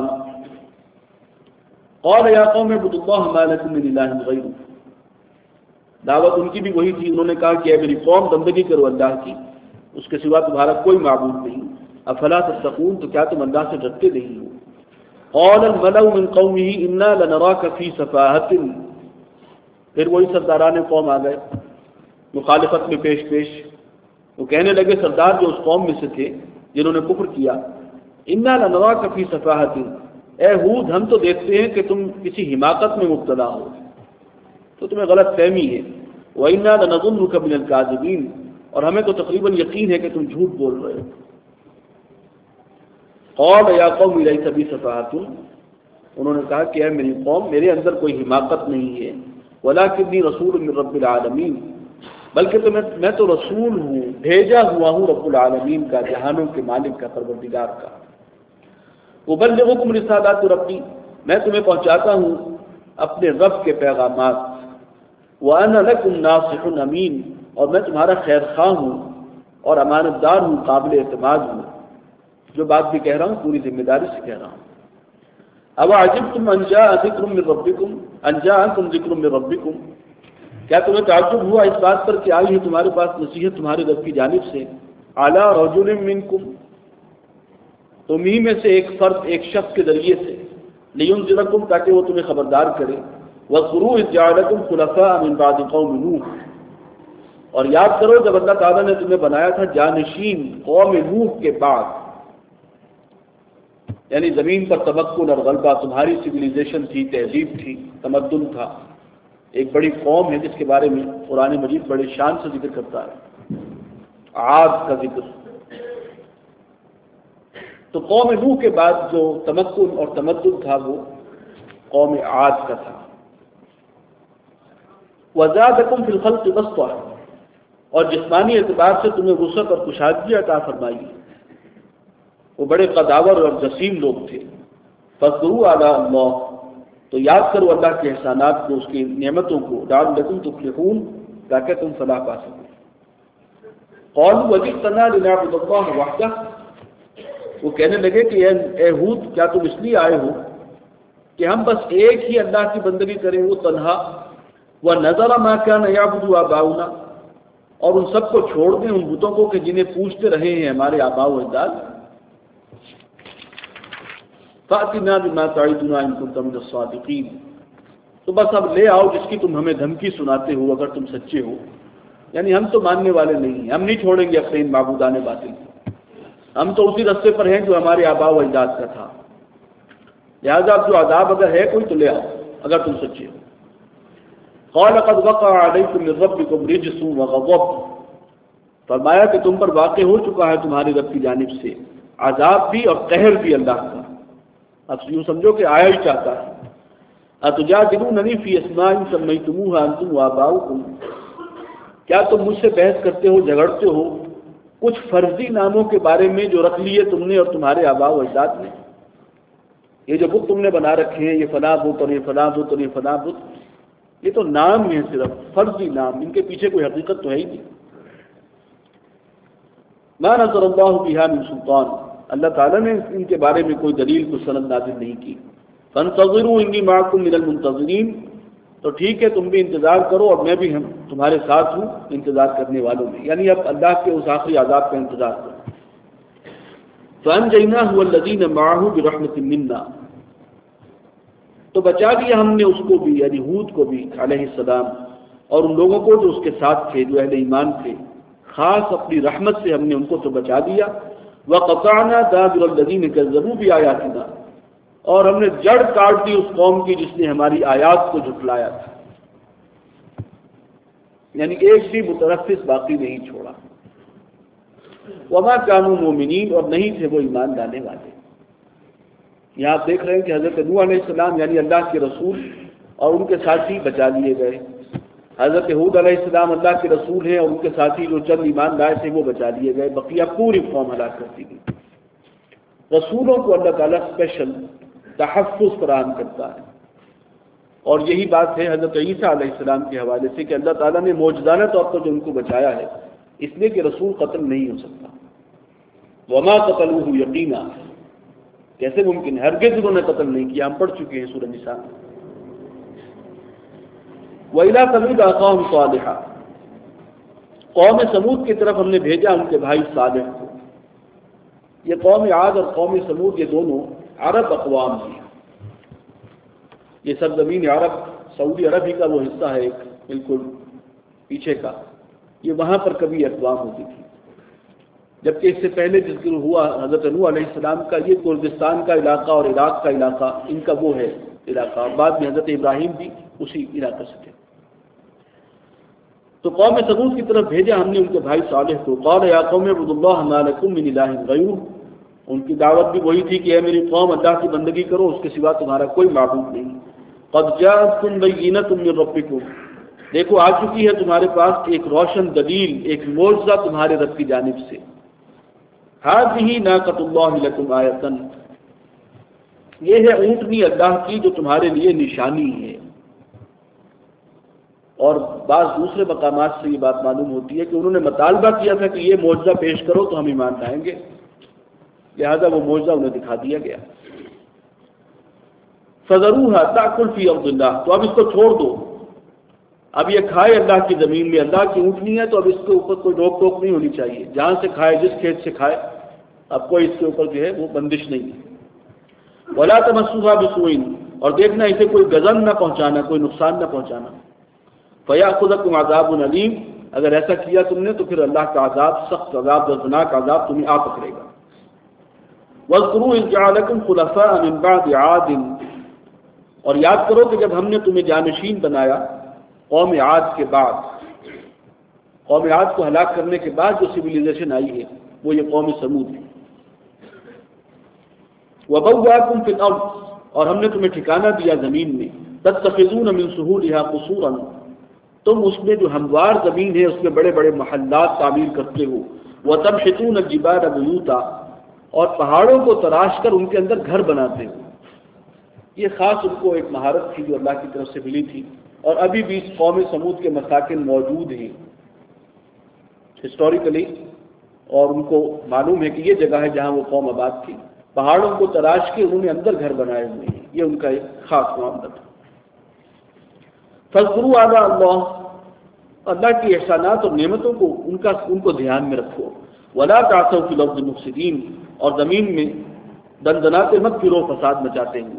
قال یا قوم اعبدوا اللہ ما لکم من الہ غیرہ، دعوت ان کی بھی وہی تھی، انہوں نے کہا کہ اے میری قوم بندگی کرو اللہ کی، اس کے سوا تمہارا کوئی معبود نہیں، افلا تتقون، تو کیا تم اللہ سے ڈرتے نہیں ہو؟ قال الملأ من قومه انا لنراك في سفاهة، پھر وہی سرداران قوم آ گئے مخالفت میں پیش پیش، وہ کہنے لگے سردار جو اس قوم میں سے تھے جنہوں نے کفر کیا، انا لنراك في سفاهة، اے ہود ہم تو دیکھتے ہیں کہ تم کسی حماقت میں مبتلا ہو، تو تمہیں غلط فہمی ہے، وَإِنَّا لَنَظُنُّكَ مِنَ الْكَاذِبِينَ، اور ہمیں تو تقریباً یقین ہے کہ تم جھوٹ بول رہے ہو۔ قَالَ يَا قَوْمِ لَيْسَ بِي سَفَاهَةٌ، انہوں نے کہا کہ اے میری قوم، میرے اندر کوئی حماقت نہیں ہے، ولکنی رسول من رب العالمین، بلکہ تو میں میں تو رسول ہوں، بھیجا ہوا ہوں رب العالمین کا، جہانوں کے مالک کا، پروردگار کا۔ ابلغکم رسالات ربی، میں تمہیں پہنچاتا ہوں اپنے رب کے پیغامات، وانا لکم ناصح امین، اور میں تمہارا خیر خواہ ہوں اور امانت دار ہوں، قابل اعتماد ہوں، جو بات بھی کہہ رہا ہوں پوری ذمہ داری سے کہہ رہا ہوں۔ اب عجبتم ان جاء ذکر من ربکم ان جاءکم ذکر من ربکم، کیا تمہیں تعجب ہوا اس بات پر کہ آئی ہے تمہارے پاس نصیحت تمہارے رب کی جانب سے، اعلی رجل منکم، تمہیں میں سے ایک فرد، ایک شخص کے ذریعے سے، لینذرکم، تاکہ وہ تمہیں خبردار کرے، واذکروا اذ جعلکم خلفاء من بعد قوم نوح، اور یاد کرو جب اللہ تعالیٰ نے تمہیں بنایا تھا جانشین قوم نوح کے بعد، یعنی زمین پر تمکن اور غلبہ، تمہاری سویلائزیشن تھی، تہذیب تھی، تمدن تھا، ایک بڑی قوم ہے جس کے بارے میں قرآن مجید بڑے شان سے ذکر کرتا ہے، عاد کا ذکر۔ تو قوم نوح کے بعد جو تمکن اور تمدن تھا وہ قوم عاد کا تھا۔ وزادکم فی الخلق بسطہ، اور جسمانی اعتبار سے تمہیں وسعت اور کشادگی عطا فرمائی، وہ بڑے قداور اور جسیم لوگ تھے۔ فاذکروا آلاء اللہ، تو یاد کرو اللہ کے احسانات کو، اس کی نعمتوں کو، لعلکم تفلحون، تاکہ تم فلاح پا سکو۔ قالوا وجئتنا لنعبد اللہ وحدہ، وہ کہنے لگے کہ اے ہود، کیا تم اس لیے آئے ہو کہ ہم بس ایک ہی اللہ کی بندگی کریں، وہ تنہا، وَنَذَرَ مَا كَانَ يَعْبُدُ آبَاؤُنَا، اور ان سب کو چھوڑ دیں، ان بتوں کو کہ جنہیں پوجتے رہے ہیں ہمارے آباء و اجداد۔ فَأْتِنَا بِمَا تَعِدُنَا إِن كُنتَ مِنَ الصَّادِقِينَ، تو بس اب لے آؤ جس کی تم ہمیں دھمکی سناتے ہو اگر تم سچے ہو، یعنی ہم تو ماننے والے نہیں ہیں، ہم نہیں چھوڑیں گے اپنے ان معبودان باطل کو، ہم تو اسی رستے پر ہیں جو ہمارے آباء و اجداد کا تھا، لہذا اب جو عذاب اگر ہے کوئی تو لے آؤ اگر تم سچے ہو۔ قال قد وقع علیکم من ربکم رجس وغضب، فرمایا کہ تم پر واقع ہو چکا ہے تمہاری رب کی جانب سے عذاب بھی اور قہر بھی اللہ کا۔ اب یوں سمجھو کہ آیا ہی چاہتا ہے۔ اتجادلوننی فی اسماء سمیتموها انتم وآباؤکم، کیا تم مجھ سے بحث کرتے ہو، جھگڑتے ہو کچھ فرضی ناموں کے بارے میں جو رکھ لیے تم نے اور تمہارے آباء و اجداد نے؟ یہ جو بت تم نے بنا رکھے ہیں، یہ فلاں بت اور یہ فلاں بت اور یہ فلاں بت، یہ تو نام ہے، صرف فرضی نام، ان کے پیچھے کوئی حقیقت تو ہے ہی نہیں۔ ما نزل اللہ بہا من سلطان، اللہ تعالیٰ نے ان کے بارے میں کوئی دلیل کو سند نازل نہیں کی۔ فانتظروا انی معکم من المنتظرین، تو ٹھیک ہے تم بھی انتظار کرو اور میں بھی ہم تمہارے ساتھ ہوں انتظار کرنے والوں میں، یعنی اب اللہ کے اس آخری عذاب کا انتظار کرو۔ فانجیناہ والذین معہ برحمۃ منا، تو بچا دیا ہم نے اس کو بھی، یعنی ہود کو بھی علیہ السلام، اور ان لوگوں کو جو اس کے ساتھ تھے، جو اہل ایمان تھے، خاص اپنی رحمت سے ہم نے ان کو تو بچا دیا۔ وقطعنا دابر الذین کذبوا بآیاتنا، اور ہم نے جڑ کاٹ دی اس قوم کی جس نے ہماری آیات کو جھٹلایا تھا، یعنی ایک بھی متنفس باقی نہیں چھوڑا۔ وما كانوا مومنین، اور نہیں تھے وہ ایمان لانے والے۔ یہاں آپ دیکھ رہے ہیں کہ حضرت نوح علیہ السلام یعنی اللہ کے رسول اور ان کے ساتھی بچا لیے گئے، حضرت ہود علیہ السلام اللہ کے رسول ہیں اور ان کے ساتھی جو چند ایمان لائے تھے وہ بچا لیے گئے، بقیہ پوری قوم ہلاک کر دی گئی۔ رسولوں کو اللہ تعالیٰ اسپیشل تحفظ فراہم کرتا ہے، اور یہی بات ہے حضرت عیسیٰ علیہ السلام کے حوالے سے کہ اللہ تعالیٰ نے معجزانہ طور پر جو ان کو بچایا ہے، اس لیے کہ رسول قتل نہیں ہو سکتا۔ وما قتلوہ یقینا، کیسے ممکن ہے، ہرگز انہوں نے قتل نہیں کیا، ہم پڑھ چکے ہیں سورہ نساء میں۔ وَإِلَىٰ ثَمُودَ أَخَاهُمْ صَالِحًا، قوم سمود کی طرف ہم نے بھیجا ان کے بھائی صالح کو۔ یہ قوم عاد اور قوم سمود یہ دونوں عرب اقوام ہیں، یہ سرزمین عرب، سعودی عرب ہی کا وہ حصہ ہے ایک بالکل پیچھے کا، یہ وہاں پر کبھی اقوام ہوتی تھی، جبکہ اس سے پہلے ذکر ہوا حضرت نوح علیہ السلام کا یہ کردستان کا علاقہ اور عراق کا علاقہ، ان کا وہ ہے علاقہ، اور بعد میں حضرت ابراہیم بھی اسی علاقے سے تھے۔ تو قوم سمود کی طرف بھیجا ہم نے ان کے بھائی صالح کو۔ قال یا قوم اعبدوا اللہ ما لکم من الہ غیرہ، ان کی دعوت بھی وہی تھی کہ اے میری قوم اللہ کی بندگی کرو، اس کے سوا تمہارا کوئی معبود نہیں۔ قد جاءتکم بینۃ من ربکم، دیکھو آ چکی ہے تمہارے پاس ایک روشن دلیل، ایک معجزہ تمہارے رب کی جانب سے۔ ہذہ ناقۃ اللہ لکم آیۃ، یہ ہے اونٹنی اللہ کی جو تمہارے لیے نشانی ہے۔ اور بعض دوسرے مقامات سے یہ بات معلوم ہوتی ہے کہ انہوں نے مطالبہ کیا تھا کہ یہ معجزہ پیش کرو تو ہم ایمان لائیں گے، لہذا وہ معجزہ انہیں دکھا دیا گیا۔ فذروھا تأکل فی ارض اللہ، تو اب اس کو چھوڑ دو، اب یہ کھائے اللہ کی زمین میں، اللہ کی اونٹنی ہے تو اب اس کے اوپر کوئی روک ٹوک نہیں ہونی چاہیے، جہاں سے کھائے جس کھیت سے کھائے، اب کوئی اس کے اوپر جو ہے وہ بندش نہیں ہے۔ ولا تمسوھا بسوء، اور دیکھنا اسے کوئی گزن نہ پہنچانا، کوئی نقصان نہ پہنچانا۔ فیأخذکم عذاب علیم، اگر ایسا کیا تم نے تو پھر اللہ کا عذاب، سخت عذاب، دردناک عذاب تمہیں آ پکڑے گا۔ واذکروا اذ جعلکم خلفاء من بعد عاد، اور یاد کرو کہ جب ہم نے تمہیں جانشین بنایا قوم عاد کے بعد، قوم عاد کو ہلاک کرنے کے بعد جو سویلائزیشن آئی ہے وہ یہ قوم سمود ہے۔ وبوأکم فی الارض، اور ہم نے تمہیں ٹھکانہ دیا زمین میں، تتخذون من سہولها قصورا، تم اس میں جو ہموار زمین ہے اس میں بڑے بڑے محلات تعمیر کرتے ہو، وتنحتون الجبال بیوتا، اور پہاڑوں کو تراش کر ان کے اندر گھر بناتے ہو۔ یہ خاص ان کو ایک مہارت تھی جو اللہ کی طرف سے ملی تھی، اور ابھی بھی اس قوم سمود کے مساکن موجود ہیں ہسٹوریکلی، اور ان کو معلوم ہے کہ یہ جگہ ہے جہاں وہ قوم آباد تھی۔ پہاڑوں کو تراش کے انہوں نے اندر گھر بنائے ہوئے ہیں، یہ ان کا ایک خاص معاملہ تھا۔ فاذکروا آلاء اللہ، اللہ کی احسانات اور نعمتوں کو ان کا ان کو دھیان میں رکھو۔ ولا تعثوا فی الارض مفسدین، اور زمین میں دندناتے مت پھرو فساد مچاتے ہوئے۔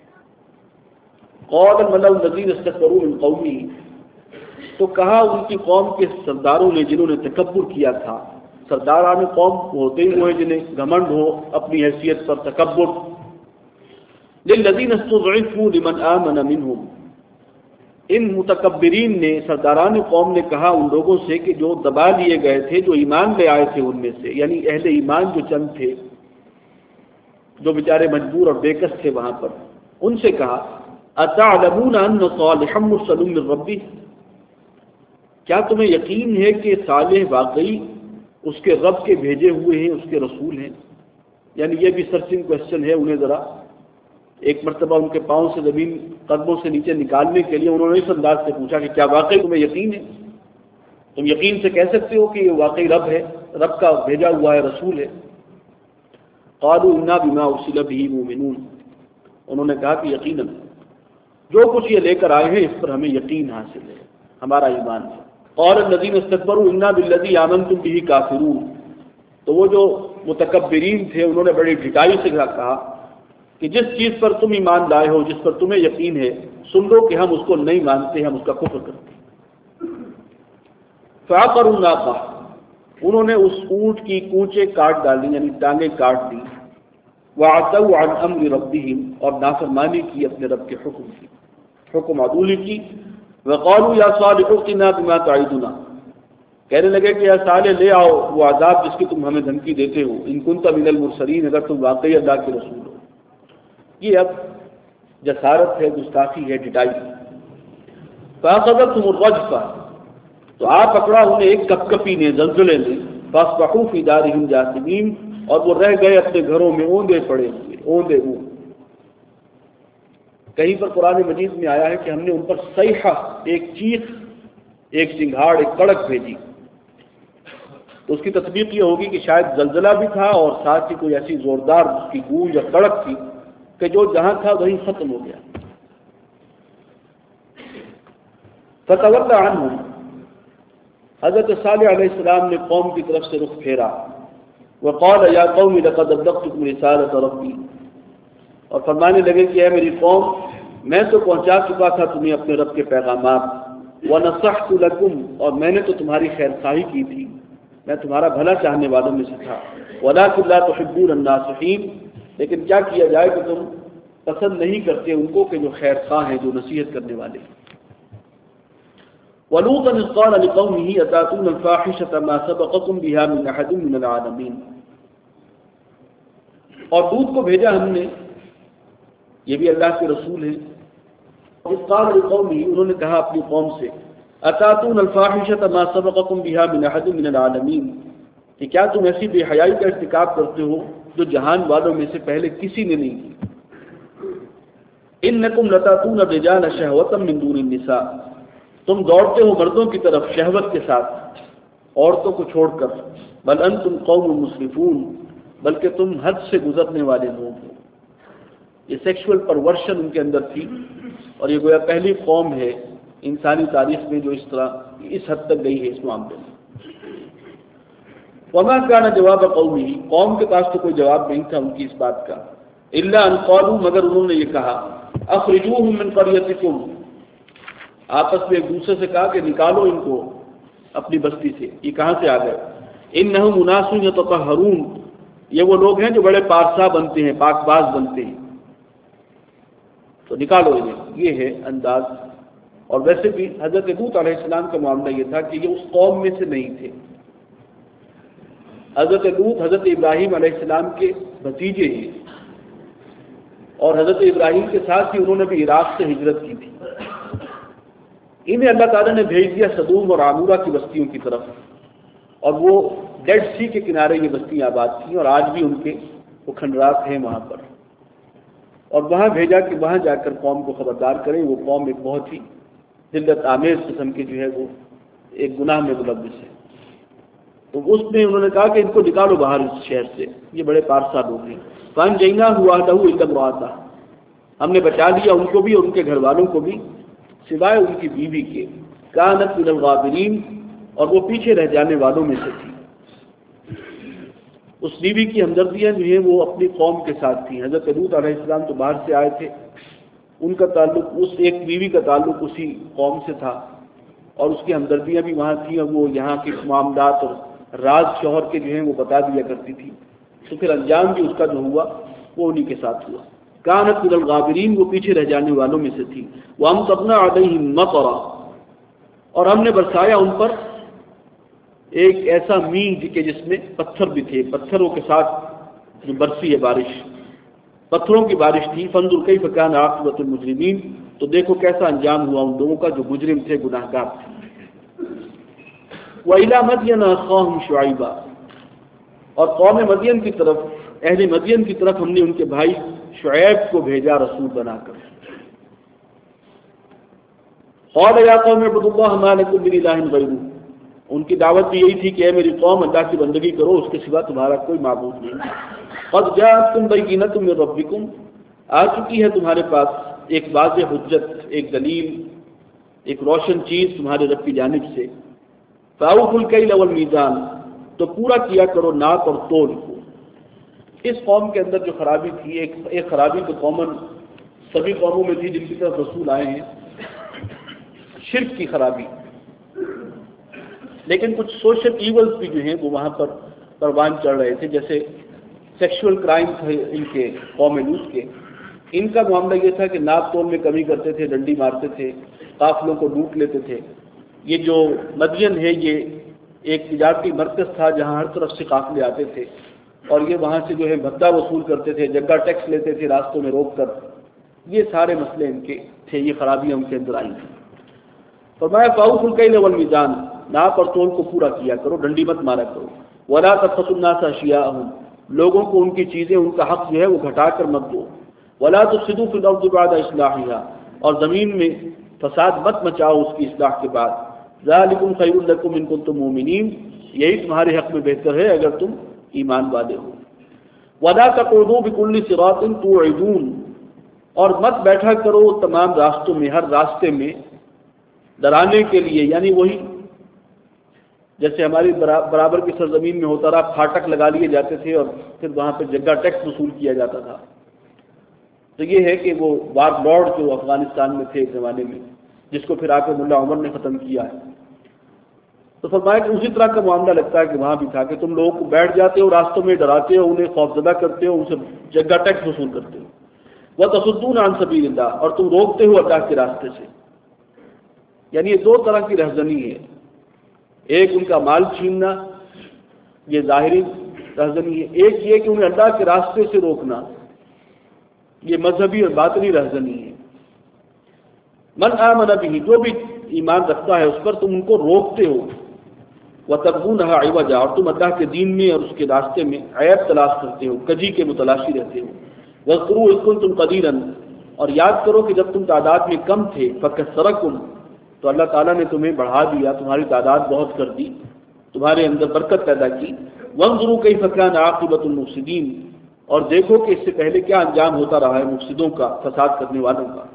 قال الملأ الذین استکبروا من قومہ، تو کہا ان کی قوم کے سرداروں نے جنہوں نے تکبر کیا تھا، سرداران قوم ہوتے ہی وہ ہیں جنہیں گھمنڈ ہو اپنی حیثیت پر، تکبر۔ للذین استضعفوا لمن آمن منہم، ان متکبرین نے، سرداران قوم نے کہا ان لوگوں سے کہ جو دبا لیے گئے تھے، جو ایمان لے آئے تھے ان میں سے، یعنی اہل ایمان جو چند تھے جو بیچارے مجبور اور بےکس تھے وہاں پر، ان سے کہا اتعلمون ان صالحا مرسل من ربہ، کیا تمہیں یقین ہے کہ صالح واقعی اس کے رب کے بھیجے ہوئے ہیں، اس کے رسول ہیں؟ یعنی یہ بھی سرچنگ کوشچن ہے، انہیں ذرا ایک مرتبہ ان کے پاؤں سے زمین قدموں سے نیچے نکالنے کے لیے انہوں نے اس انداز سے پوچھا کہ کیا واقعی تمہیں یقین ہے؟ تم یقین سے کہہ سکتے ہو کہ یہ واقعی رب ہے، رب کا بھیجا ہوا ہے، رسول ہے؟ قالوا انا بما ارسل به مؤمنون، انہوں نے کہا کہ یقیناً جو کچھ یہ لے کر آئے ہیں اس پر ہمیں یقین حاصل ہے، ہمارا ایمان ہے۔ قال الذين استكبروا انا بالذي آمنتم به كافرون، تو وہ جو متکبرین تھے انہوں نے بڑی ڈھٹائی سے کہا کہ جس چیز پر تم ایمان لائے ہو، جس پر تمہیں یقین ہے، سن لو کہ ہم اس کو نہیں مانتے، ہم اس کا کفر کرتے ہیں۔ فعقروا الناقہ، انہوں نے اس اونٹ کی کونچیں کاٹ ڈالی، یعنی ٹانگیں کاٹ دی۔ وعتوا عن امر ربهم، اور نافرمانی کی اپنے رب کے حکم کی، حکم عدولی کی۔ وقالوا یا صالح ائتنا بما تعدنا، کہنے لگے کہ یا صالح لے آؤ وہ عذاب جس کی تم ہمیں دھمکی دیتے ہو، ان کنت من المرسلین، اگر تم واقعی اللہ کے رسول ہو۔ یہ اب جسارت ہے، گستاخی ہے، ڈٹائی۔ فاخذتهم الرجفہ، تو آ پکڑا انہیں ایک کپ کپی نے، زلزلے نے۔ فاصبحوا فی دارہم جاثمین، اور وہ رہ گئے اپنے گھروں میں اوندے پڑے ہوئے، اوندے ہوئے۔ کہیں پر قرآن مجید میں آیا ہے کہ ہم نے ان پر صیحہ، ایک چیخ، ایک چنگھاڑ، ایک کڑک بھیجی۔ تو اس کی تطبیق یہ ہوگی کہ شاید زلزلہ بھی تھا اور ساتھ ہی کوئی ایسی زوردار اس کی گونج یا کڑک تھی کہ جو جہاں تھا وہیں ختم ہو گیا۔ فتولی عنہم، حضرت صالح علیہ السلام نے قوم کی طرف سے رخ پھیرا۔ وقال یا قوم لقد ابلغتکم رسالۃ ربی، اور فرمانے لگے کہ اے میری قوم، میں تو پہنچا چکا تھا تمہیں اپنے رب کے پیغامات۔ ونصحت لکم، اور میں نے تو تمہاری خیر خواہی کی تھی، میں تمہارا بھلا چاہنے والوں میں سے تھا۔ ولکن لا تحبون الناصحین، لیکن کیا کیا جائے کہ تم پسند نہیں کرتے ان کو کہ جو خیر خواہ ہیں، جو نصیحت کرنے والے ہیں۔ ولوطا اذ قال لقومه اتاتون الفاحشة ما سبقكم بها من احد من العالمین، اور دودھ کو بھیجا ہم نے، یہ بھی اللہ کے رسول ہیں. اس قال لقومه، انہوں نے کہا اپنی قوم سے، اتاتون الفاحشۃ ما سبقکم بها من احد من العالمین، کہ کیا تم ایسی بے حیائی کا ارتکاب کرتے ہو جو جہان والوں میں سے پہلے کسی نے نہیں کی. انکم لتاتون الرجال شہوۃ من دون النساء، تم دوڑتے ہو مردوں کی طرف شہوت کے ساتھ عورتوں کو چھوڑ کر. بل انتم قوم مسرفون، بلکہ تم حد سے گزرنے والے لوگ ہو. یہ سیکشول پرورشن ان کے اندر تھی، اور یہ گویا پہلی قوم ہے انسانی تاریخ میں جو اس طرح اس حد تک گئی ہے اس معاملے میں. وما كان جواب قومه، قوم کے پاس تو کوئی جواب نہیں تھا ان کی اس بات کا. الا ان قالوا، مگر انہوں نے یہ کہا، اخرجوهم من قريتكم، آپس میں ایک دوسرے سے کہا کہ نکالو ان کو اپنی بستی سے. یہ کہاں سے آ گئے؟ انهم اناس يتطهرون، یہ وہ لوگ ہیں جو بڑے پارسا بنتے ہیں، پاک باز بنتے ہیں، تو نکالو انہیں. یہ ہے انداز. اور ویسے بھی حضرت لوط علیہ السلام کا معاملہ یہ تھا کہ یہ اس قوم میں سے نہیں تھے. حضرت لوط حضرت ابراہیم علیہ السلام کے بھتیجے ہیں، اور حضرت ابراہیم کے ساتھ ہی انہوں نے بھی عراق سے ہجرت کی تھی. انہیں اللہ تعالیٰ نے بھیج دیا سدوم اور عمورہ کی بستیوں کی طرف، اور وہ ڈیڈ سی کے کنارے یہ بستیاں آباد تھیں، اور آج بھی ان کے وہ کھنڈرات ہیں وہاں پر. اور وہاں بھیجا کہ وہاں جا کر قوم کو خبردار کریں. وہ قوم ایک بہت ہی ذلت آمیز قسم کے جو ہے وہ ایک گناہ میں ملوث ہے. تو اس میں انہوں نے کہا کہ ان کو نکالو باہر اس شہر سے، یہ بڑے پارسا لوگ ہیں. فان جینا ہوا لہو الا امرأتہ، ہم نے بچا لیا ان کو بھی اور ان کے گھر والوں کو بھی سوائے ان کی بیوی کے. کانت من الغابرین، اور وہ پیچھے رہ جانے والوں میں سے تھی. اس بیوی کی ہمدردیاں جو ہیں وہ اپنی قوم کے ساتھ تھیں. حضرت لوط علیہ السلام تو باہر سے آئے تھے، ان کا تعلق اس ایک بیوی کا تعلق اسی قوم سے تھا، اور اس کی ہمدردیاں بھی وہاں تھیں، اور وہ یہاں کے معاملات اور راز شوہر کے جو ہیں وہ بتا دیا کرتی تھی. تو پھر انجام بھی اس کا جو ہوا وہ انہی کے ساتھ ہوا. کانت من الغابرین، وہ پیچھے رہ جانے والوں میں سے تھی. وامطرنا علیہم مطرا، اور ہم نے برسایا ان پر ایک ایسا میغ کہ جس میں پتھر بھی تھے، پتھروں کے ساتھ جو برسی ہے بارش، پتھروں کی بارش تھی. فانظر کیف کان عاقبۃ المجرمین، تو دیکھو کیسا انجام ہوا ان لوگوں کا جو مجرم تھے، گناہ گار تھے. وَإِلَى مَدْيَنَ أَخَاهُمْ شُعَيْبًا، اور قوم مدین کی طرف، اہل مدین کی طرف ہم نے ان کے بھائی شعیب کو بھیجا رسول بنا کر. قَالَ يَا قَوْمِ اعْبُدُوا اللَّهَ مَا لَكُم مِّنْ إِلَٰهٍ غَيْرُهُ، ان کی دعوت بھی یہی تھی کہ اے میری قوم اللہ کی بندگی کرو، اس کے سوا تمہارا کوئی معبود نہیں. قَدْ جَاءَتْكُمْ بَيِّنَةٌ مِّن رَّبِّكُمْ، آ چکی ہے تمہارے پاس ایک واضح حجت، ایک دلیل، ایک روشن چیز تمہارے رب کی جانب سے. فَأَوْفُوا الْكَيْلَ وَالْمِيزَانَ، تو پورا کیا کرو ناپ اور تول کو. اس قوم کے اندر جو خرابی تھی، ایک ایک خرابی تو کامن سبھی قوموں میں تھی جن کی طرف رسول آئے ہیں، شرک کی خرابی. لیکن کچھ سوشل ایولز بھی جو ہیں وہ وہاں پر پروان چڑھ رہے تھے، جیسے سیکشول کرائم تھے ان کے قوم لوط کے. ان کا معاملہ یہ تھا کہ ناپ تول میں کمی کرتے تھے، ڈنڈی مارتے تھے، قافلوں کو لوٹ لیتے تھے. یہ جو مدین ہے یہ ایک تجارتی مرکز تھا جہاں ہر طرف سے قافلے آتے تھے، اور یہ وہاں سے جو ہے بھتہ وصول کرتے تھے، جگہ ٹیکس لیتے تھے راستوں میں روک کر. یہ سارے مسئلے ان کے تھے، یہ خرابیاں ان کے اندر آئی تھیں. فرمایا فَأَوْفُوا الْكَيْلَ وَالْمِيزَانَ، ناپ اور تول کو پورا کیا کرو، ڈنڈی مت مارا کرو. وَلَا تَبْخَسُوا النَّاسَ أَشْيَاءَهُمْ، لوگوں کو ان کی چیزیں، ان کا حق جو ہے وہ گھٹا کر مت دو. وَلَا تُفْسِدُوا فِي الْأَرْضِ بَعْدَ إِصْلَاحِهَا، اور زمین میں فساد مت مچاؤ اس کی اصلاح کے بعد. ذَلِكُمْ خَيْرٌ لَكُمْ إِن كُنتُم مُؤْمِنِينَ، یہی تمہارے حق میں بہتر ہے اگر تم ایمان والے ہو. وَلَا تَقْعُدُوا بِكُلِّ صِرَاطٍ تُوعِدُونَ، اور مت بیٹھا کرو تمام راستوں میں، ہر راستے میں ڈرانے کے لیے، یعنی وہی جیسے ہماری برابر کی سرزمین میں ہوتا رہا، پھاٹک لگا لیے جاتے تھے اور پھر وہاں پہ جگہ ٹیکس وصول کیا جاتا تھا. تو یہ ہے کہ وہ وار لارڈ جو افغانستان میں تھے ایک زمانے میں، جس کو پھر آ کے ملا عمر نے ختم کیا ہے. تو فرمایا کہ اسی طرح کا معاملہ لگتا ہے کہ وہاں بھی تھا کہ تم لوگوں کو بیٹھ جاتے ہو راستوں میں، ڈراتے ہو، انہیں خوفزدہ کرتے ہو، ان سے جگہ ٹیکس وصول کرتے ہو. وَتَصُدُّونَ عَن سَبِيلِ اللَّهِ، اور تم روکتے ہو اللہ کے راستے سے. یعنی یہ دو طرح کی رہزنی ہے، ایک ان کا مال چھیننا، یہ ظاہری رہزنی ہے، ایک یہ کہ انہیں اللہ کے راستے سے روکنا، یہ مذہبی اور باطنی رہزنی ہے۔ من آمن به، جو بھی ایمان رکھتا ہے اس پر تم ان کو روکتے ہو، وتبغونها عوجا، اور تم اللہ کے دین میں اور اس کے راستے میں عیب تلاش کرتے ہو، کجی کے متلاشی رہتے ہو۔ واذکروا اذ کنتم قلیلا، اور یاد کرو کہ جب تم تعداد میں کم تھے، فکثرکم، تو اللہ تعالیٰ نے تمہیں بڑھا دیا، تمہاری تعداد بہت کر دی، تمہارے اندر برکت پیدا کی۔ وانظروا کیف کان عاقبۃ المفسدین، اور دیکھو کہ اس سے پہلے کیا انجام ہوتا رہا ہے مفسدوں کا، فساد کرنے والوں کا۔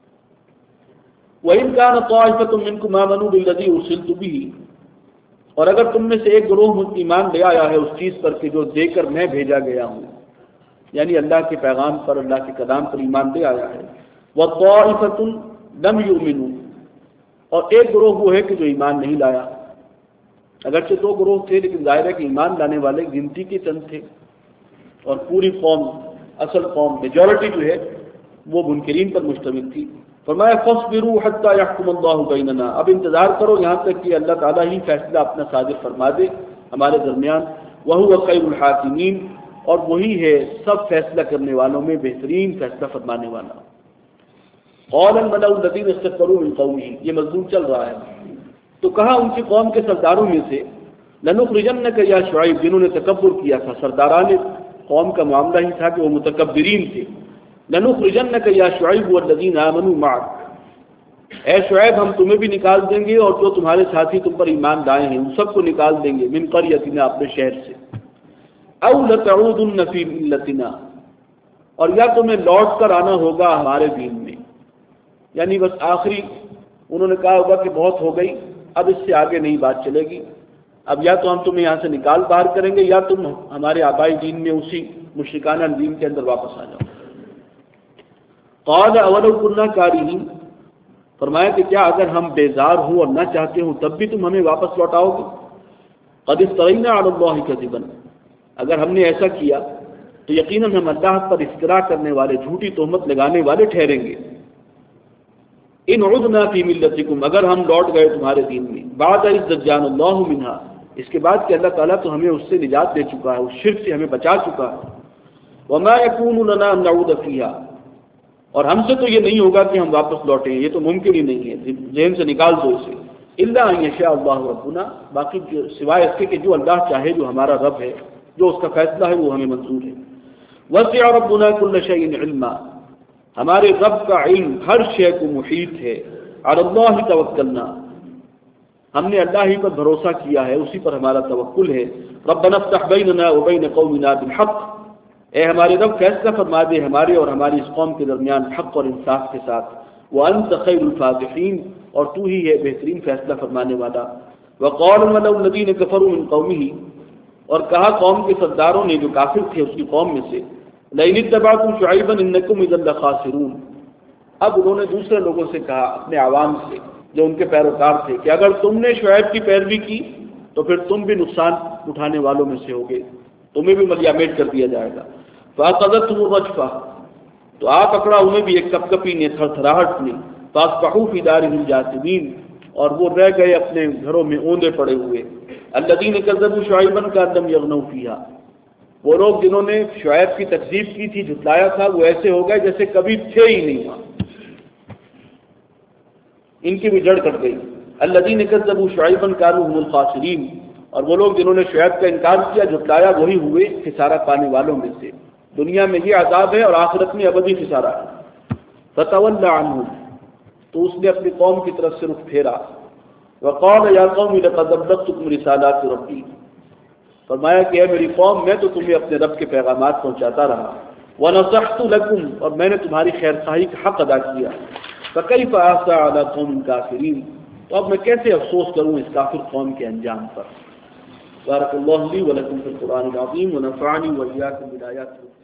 وَإِنْ كَانَ طَائِفَةٌ مِّنْكُمْ آمَنُوا بِالَّذِي أُرْسِلْتُ بِهِ، اور اگر تم میں سے ایک گروہ ایمان لے آیا ہے اس چیز پر کہ جو دے کر میں بھیجا گیا ہوں، یعنی اللہ کے پیغام پر، اللہ کے کلام پر ایمان لے آیا ہے، وَطَائِفَةٌ لَمْ يُؤْمِنُوا، اور ایک گروہ وہ ہے کہ جو ایمان نہیں لایا۔ اگرچہ دو گروہ تھے لیکن ظاہر ہے کہ ایمان لانے والے گنتی کے چند تھے، اور پوری قوم، اصل قوم، میجورٹی جو ہے وہ منکرین پر مشتمل تھی۔ فرمایا فاصبروا حتى يحكم الله بيننا، اب انتظار کرو یہاں تک کہ اللہ تعالیٰ ہی فیصلہ اپنا صادر فرما دے ہمارے درمیان۔ وهو خير الحاكمين، اور وہی ہے سب فیصلہ کرنے والوں میں بہترین فیصلہ فرمانے والا۔ قال الملأ الذين استكبروا من قومه، یہ مضمون چل رہا ہے، تو کہا ان کی قوم کے سرداروں میں سے، لنخرجنك يا شعیب، جنہوں نے تکبر کیا تھا، سرداران قوم کا معاملہ ہی تھا کہ وہ متکبرین تھے، لنخرجنك يا شعیب والذین آمنوا معك، اے شعیب ہم تمہیں بھی نکال دیں گے اور جو تمہارے ساتھی تم پر ایمان لائے ہیں ان سب کو نکال دیں گے، من قریتنا، اپنے شہر سے، او لتعودن فی ملتنا، اور یا تمہیں لوٹ کر آنا ہوگا ہمارے دین میں، یعنی بس آخری انہوں نے کہا ہوگا کہ بہت ہو گئی، اب اس سے آگے نہیں بات چلے گی، اب یا تو ہم تمہیں یہاں سے نکال باہر کریں گے یا تم ہمارے آبائی دین میں، اسی مشرکانہ دین کے اندر واپس آ جاؤ۔ قال اولو كنا كارهين، فرمایا کہ کیا اگر ہم بیزار ہوں اور نہ چاہتے ہوں تب بھی تم ہمیں واپس لوٹاؤ گے؟ قد افترينا على الله كذبا، اگر ہم نے ایسا کیا تو یقیناً ہم اللہ پر افتراء کرنے والے، جھوٹی تہمت لگانے والے ٹھہریں گے۔ ان عدنا فی ملتکم، اگر ہم لوٹ گئے تمہارے دین میں، بعد اذ نجانا اللہ منها، اس کے بعد کہ اللہ تعالیٰ تو ہمیں اس سے نجات دے چکا ہے، اس شرک سے ہمیں بچا چکا ہے۔ وما يكون لنا ان نعود فيها، اور ہم سے تو یہ نہیں ہوگا کہ ہم واپس لوٹیں، یہ تو ممکن ہی نہیں ہے، ذہن سے نکال دو اسے۔ الا ان یشاء اللہ ربنا، باقی سوائے اس کے کہ جو اللہ چاہے، جو ہمارا رب ہے، جو اس کا فیصلہ ہے وہ ہمیں منظور ہے۔ وسع ربنا كل شيء علما، ہمارے رب کا علم ہر شے کو محیط ہے۔ علی اللہ توکلنا، ہم نے اللہ ہی پر بھروسہ کیا ہے، اسی پر ہمارا توکل ہے۔ ربنا افتح بیننا وبین قومنا بالحق، اے ہمارے رب فیصلہ فرما دے ہمارے اور ہماری اس قوم کے درمیان حق اور انصاف کے ساتھ۔ وانت خیر الفاتحین، اور تو ہی ہے بہترین فیصلہ فرمانے والا۔ وقال الملأ الذین کفروا من قومه، اور کہا قوم کے سرداروں نے جو کافر تھے اس کی قوم میں سے، لئن اتبعتم شعیبا انکم اذا لخاسرون، اب انہوں نے دوسرے لوگوں سے کہا، اپنے عوام سے جو ان کے پیروکار تھے، کہ اگر تم نے شعیب کی پیروی کی تو پھر تم بھی نقصان اٹھانے والوں میں سے ہوگے، تمہیں بھی ملیامت کر دیا جائے گا۔ فاخذتهم الرجفہ، تو آ پکڑا انہیں بھی ایک کپ کپی نے، تھر تھراہٹ نے۔ فاصبحوا فی دارهم جاثمین، اور وہ رہ گئے اپنے گھروں میں اوندے پڑے ہوئے۔ الذین کذبوا شعیبا کأن لم یغنوا فیہا، وہ لوگ جنہوں نے شعیب کی تکذیب کی تھی، جھٹلایا تھا، وہ ایسے ہو گئے جیسے کبھی تھے ہی نہیں وہاں، ان کی بھی جڑ کٹ گئی۔ الذین کذبوا شعیبا کانوا هم الخاسرین، اور وہ لوگ جنہوں نے شعیب کا انکار کیا، جھٹلایا، وہی ہوئے خسارہ پانے والوں میں سے۔ دنیا میں یہ عذاب ہے اور آخرت میں ابدی خسارہ ہے۔ فتول عنہم، تو اس نے اپنی قوم کی طرف سے رخ پھیرا۔ وقال یا قوم لقد ابلغتکم رسالات ربی، فرمایا کہ اے میری قوم میں تو تمہیں اپنے رب کے پیغامات پہنچاتا رہا۔ ونصحت لکم، اور میں نے تمہاری خیر خواہی کا حق ادا کیا۔ فکیف آسى علی قوم کافرین، تو اب میں کیسے افسوس کروں اس کافر قوم کے انجام پر۔ بارک اللہ لی ولکم فی القرآن العظیم ونفعنی وإیاکم بالآیات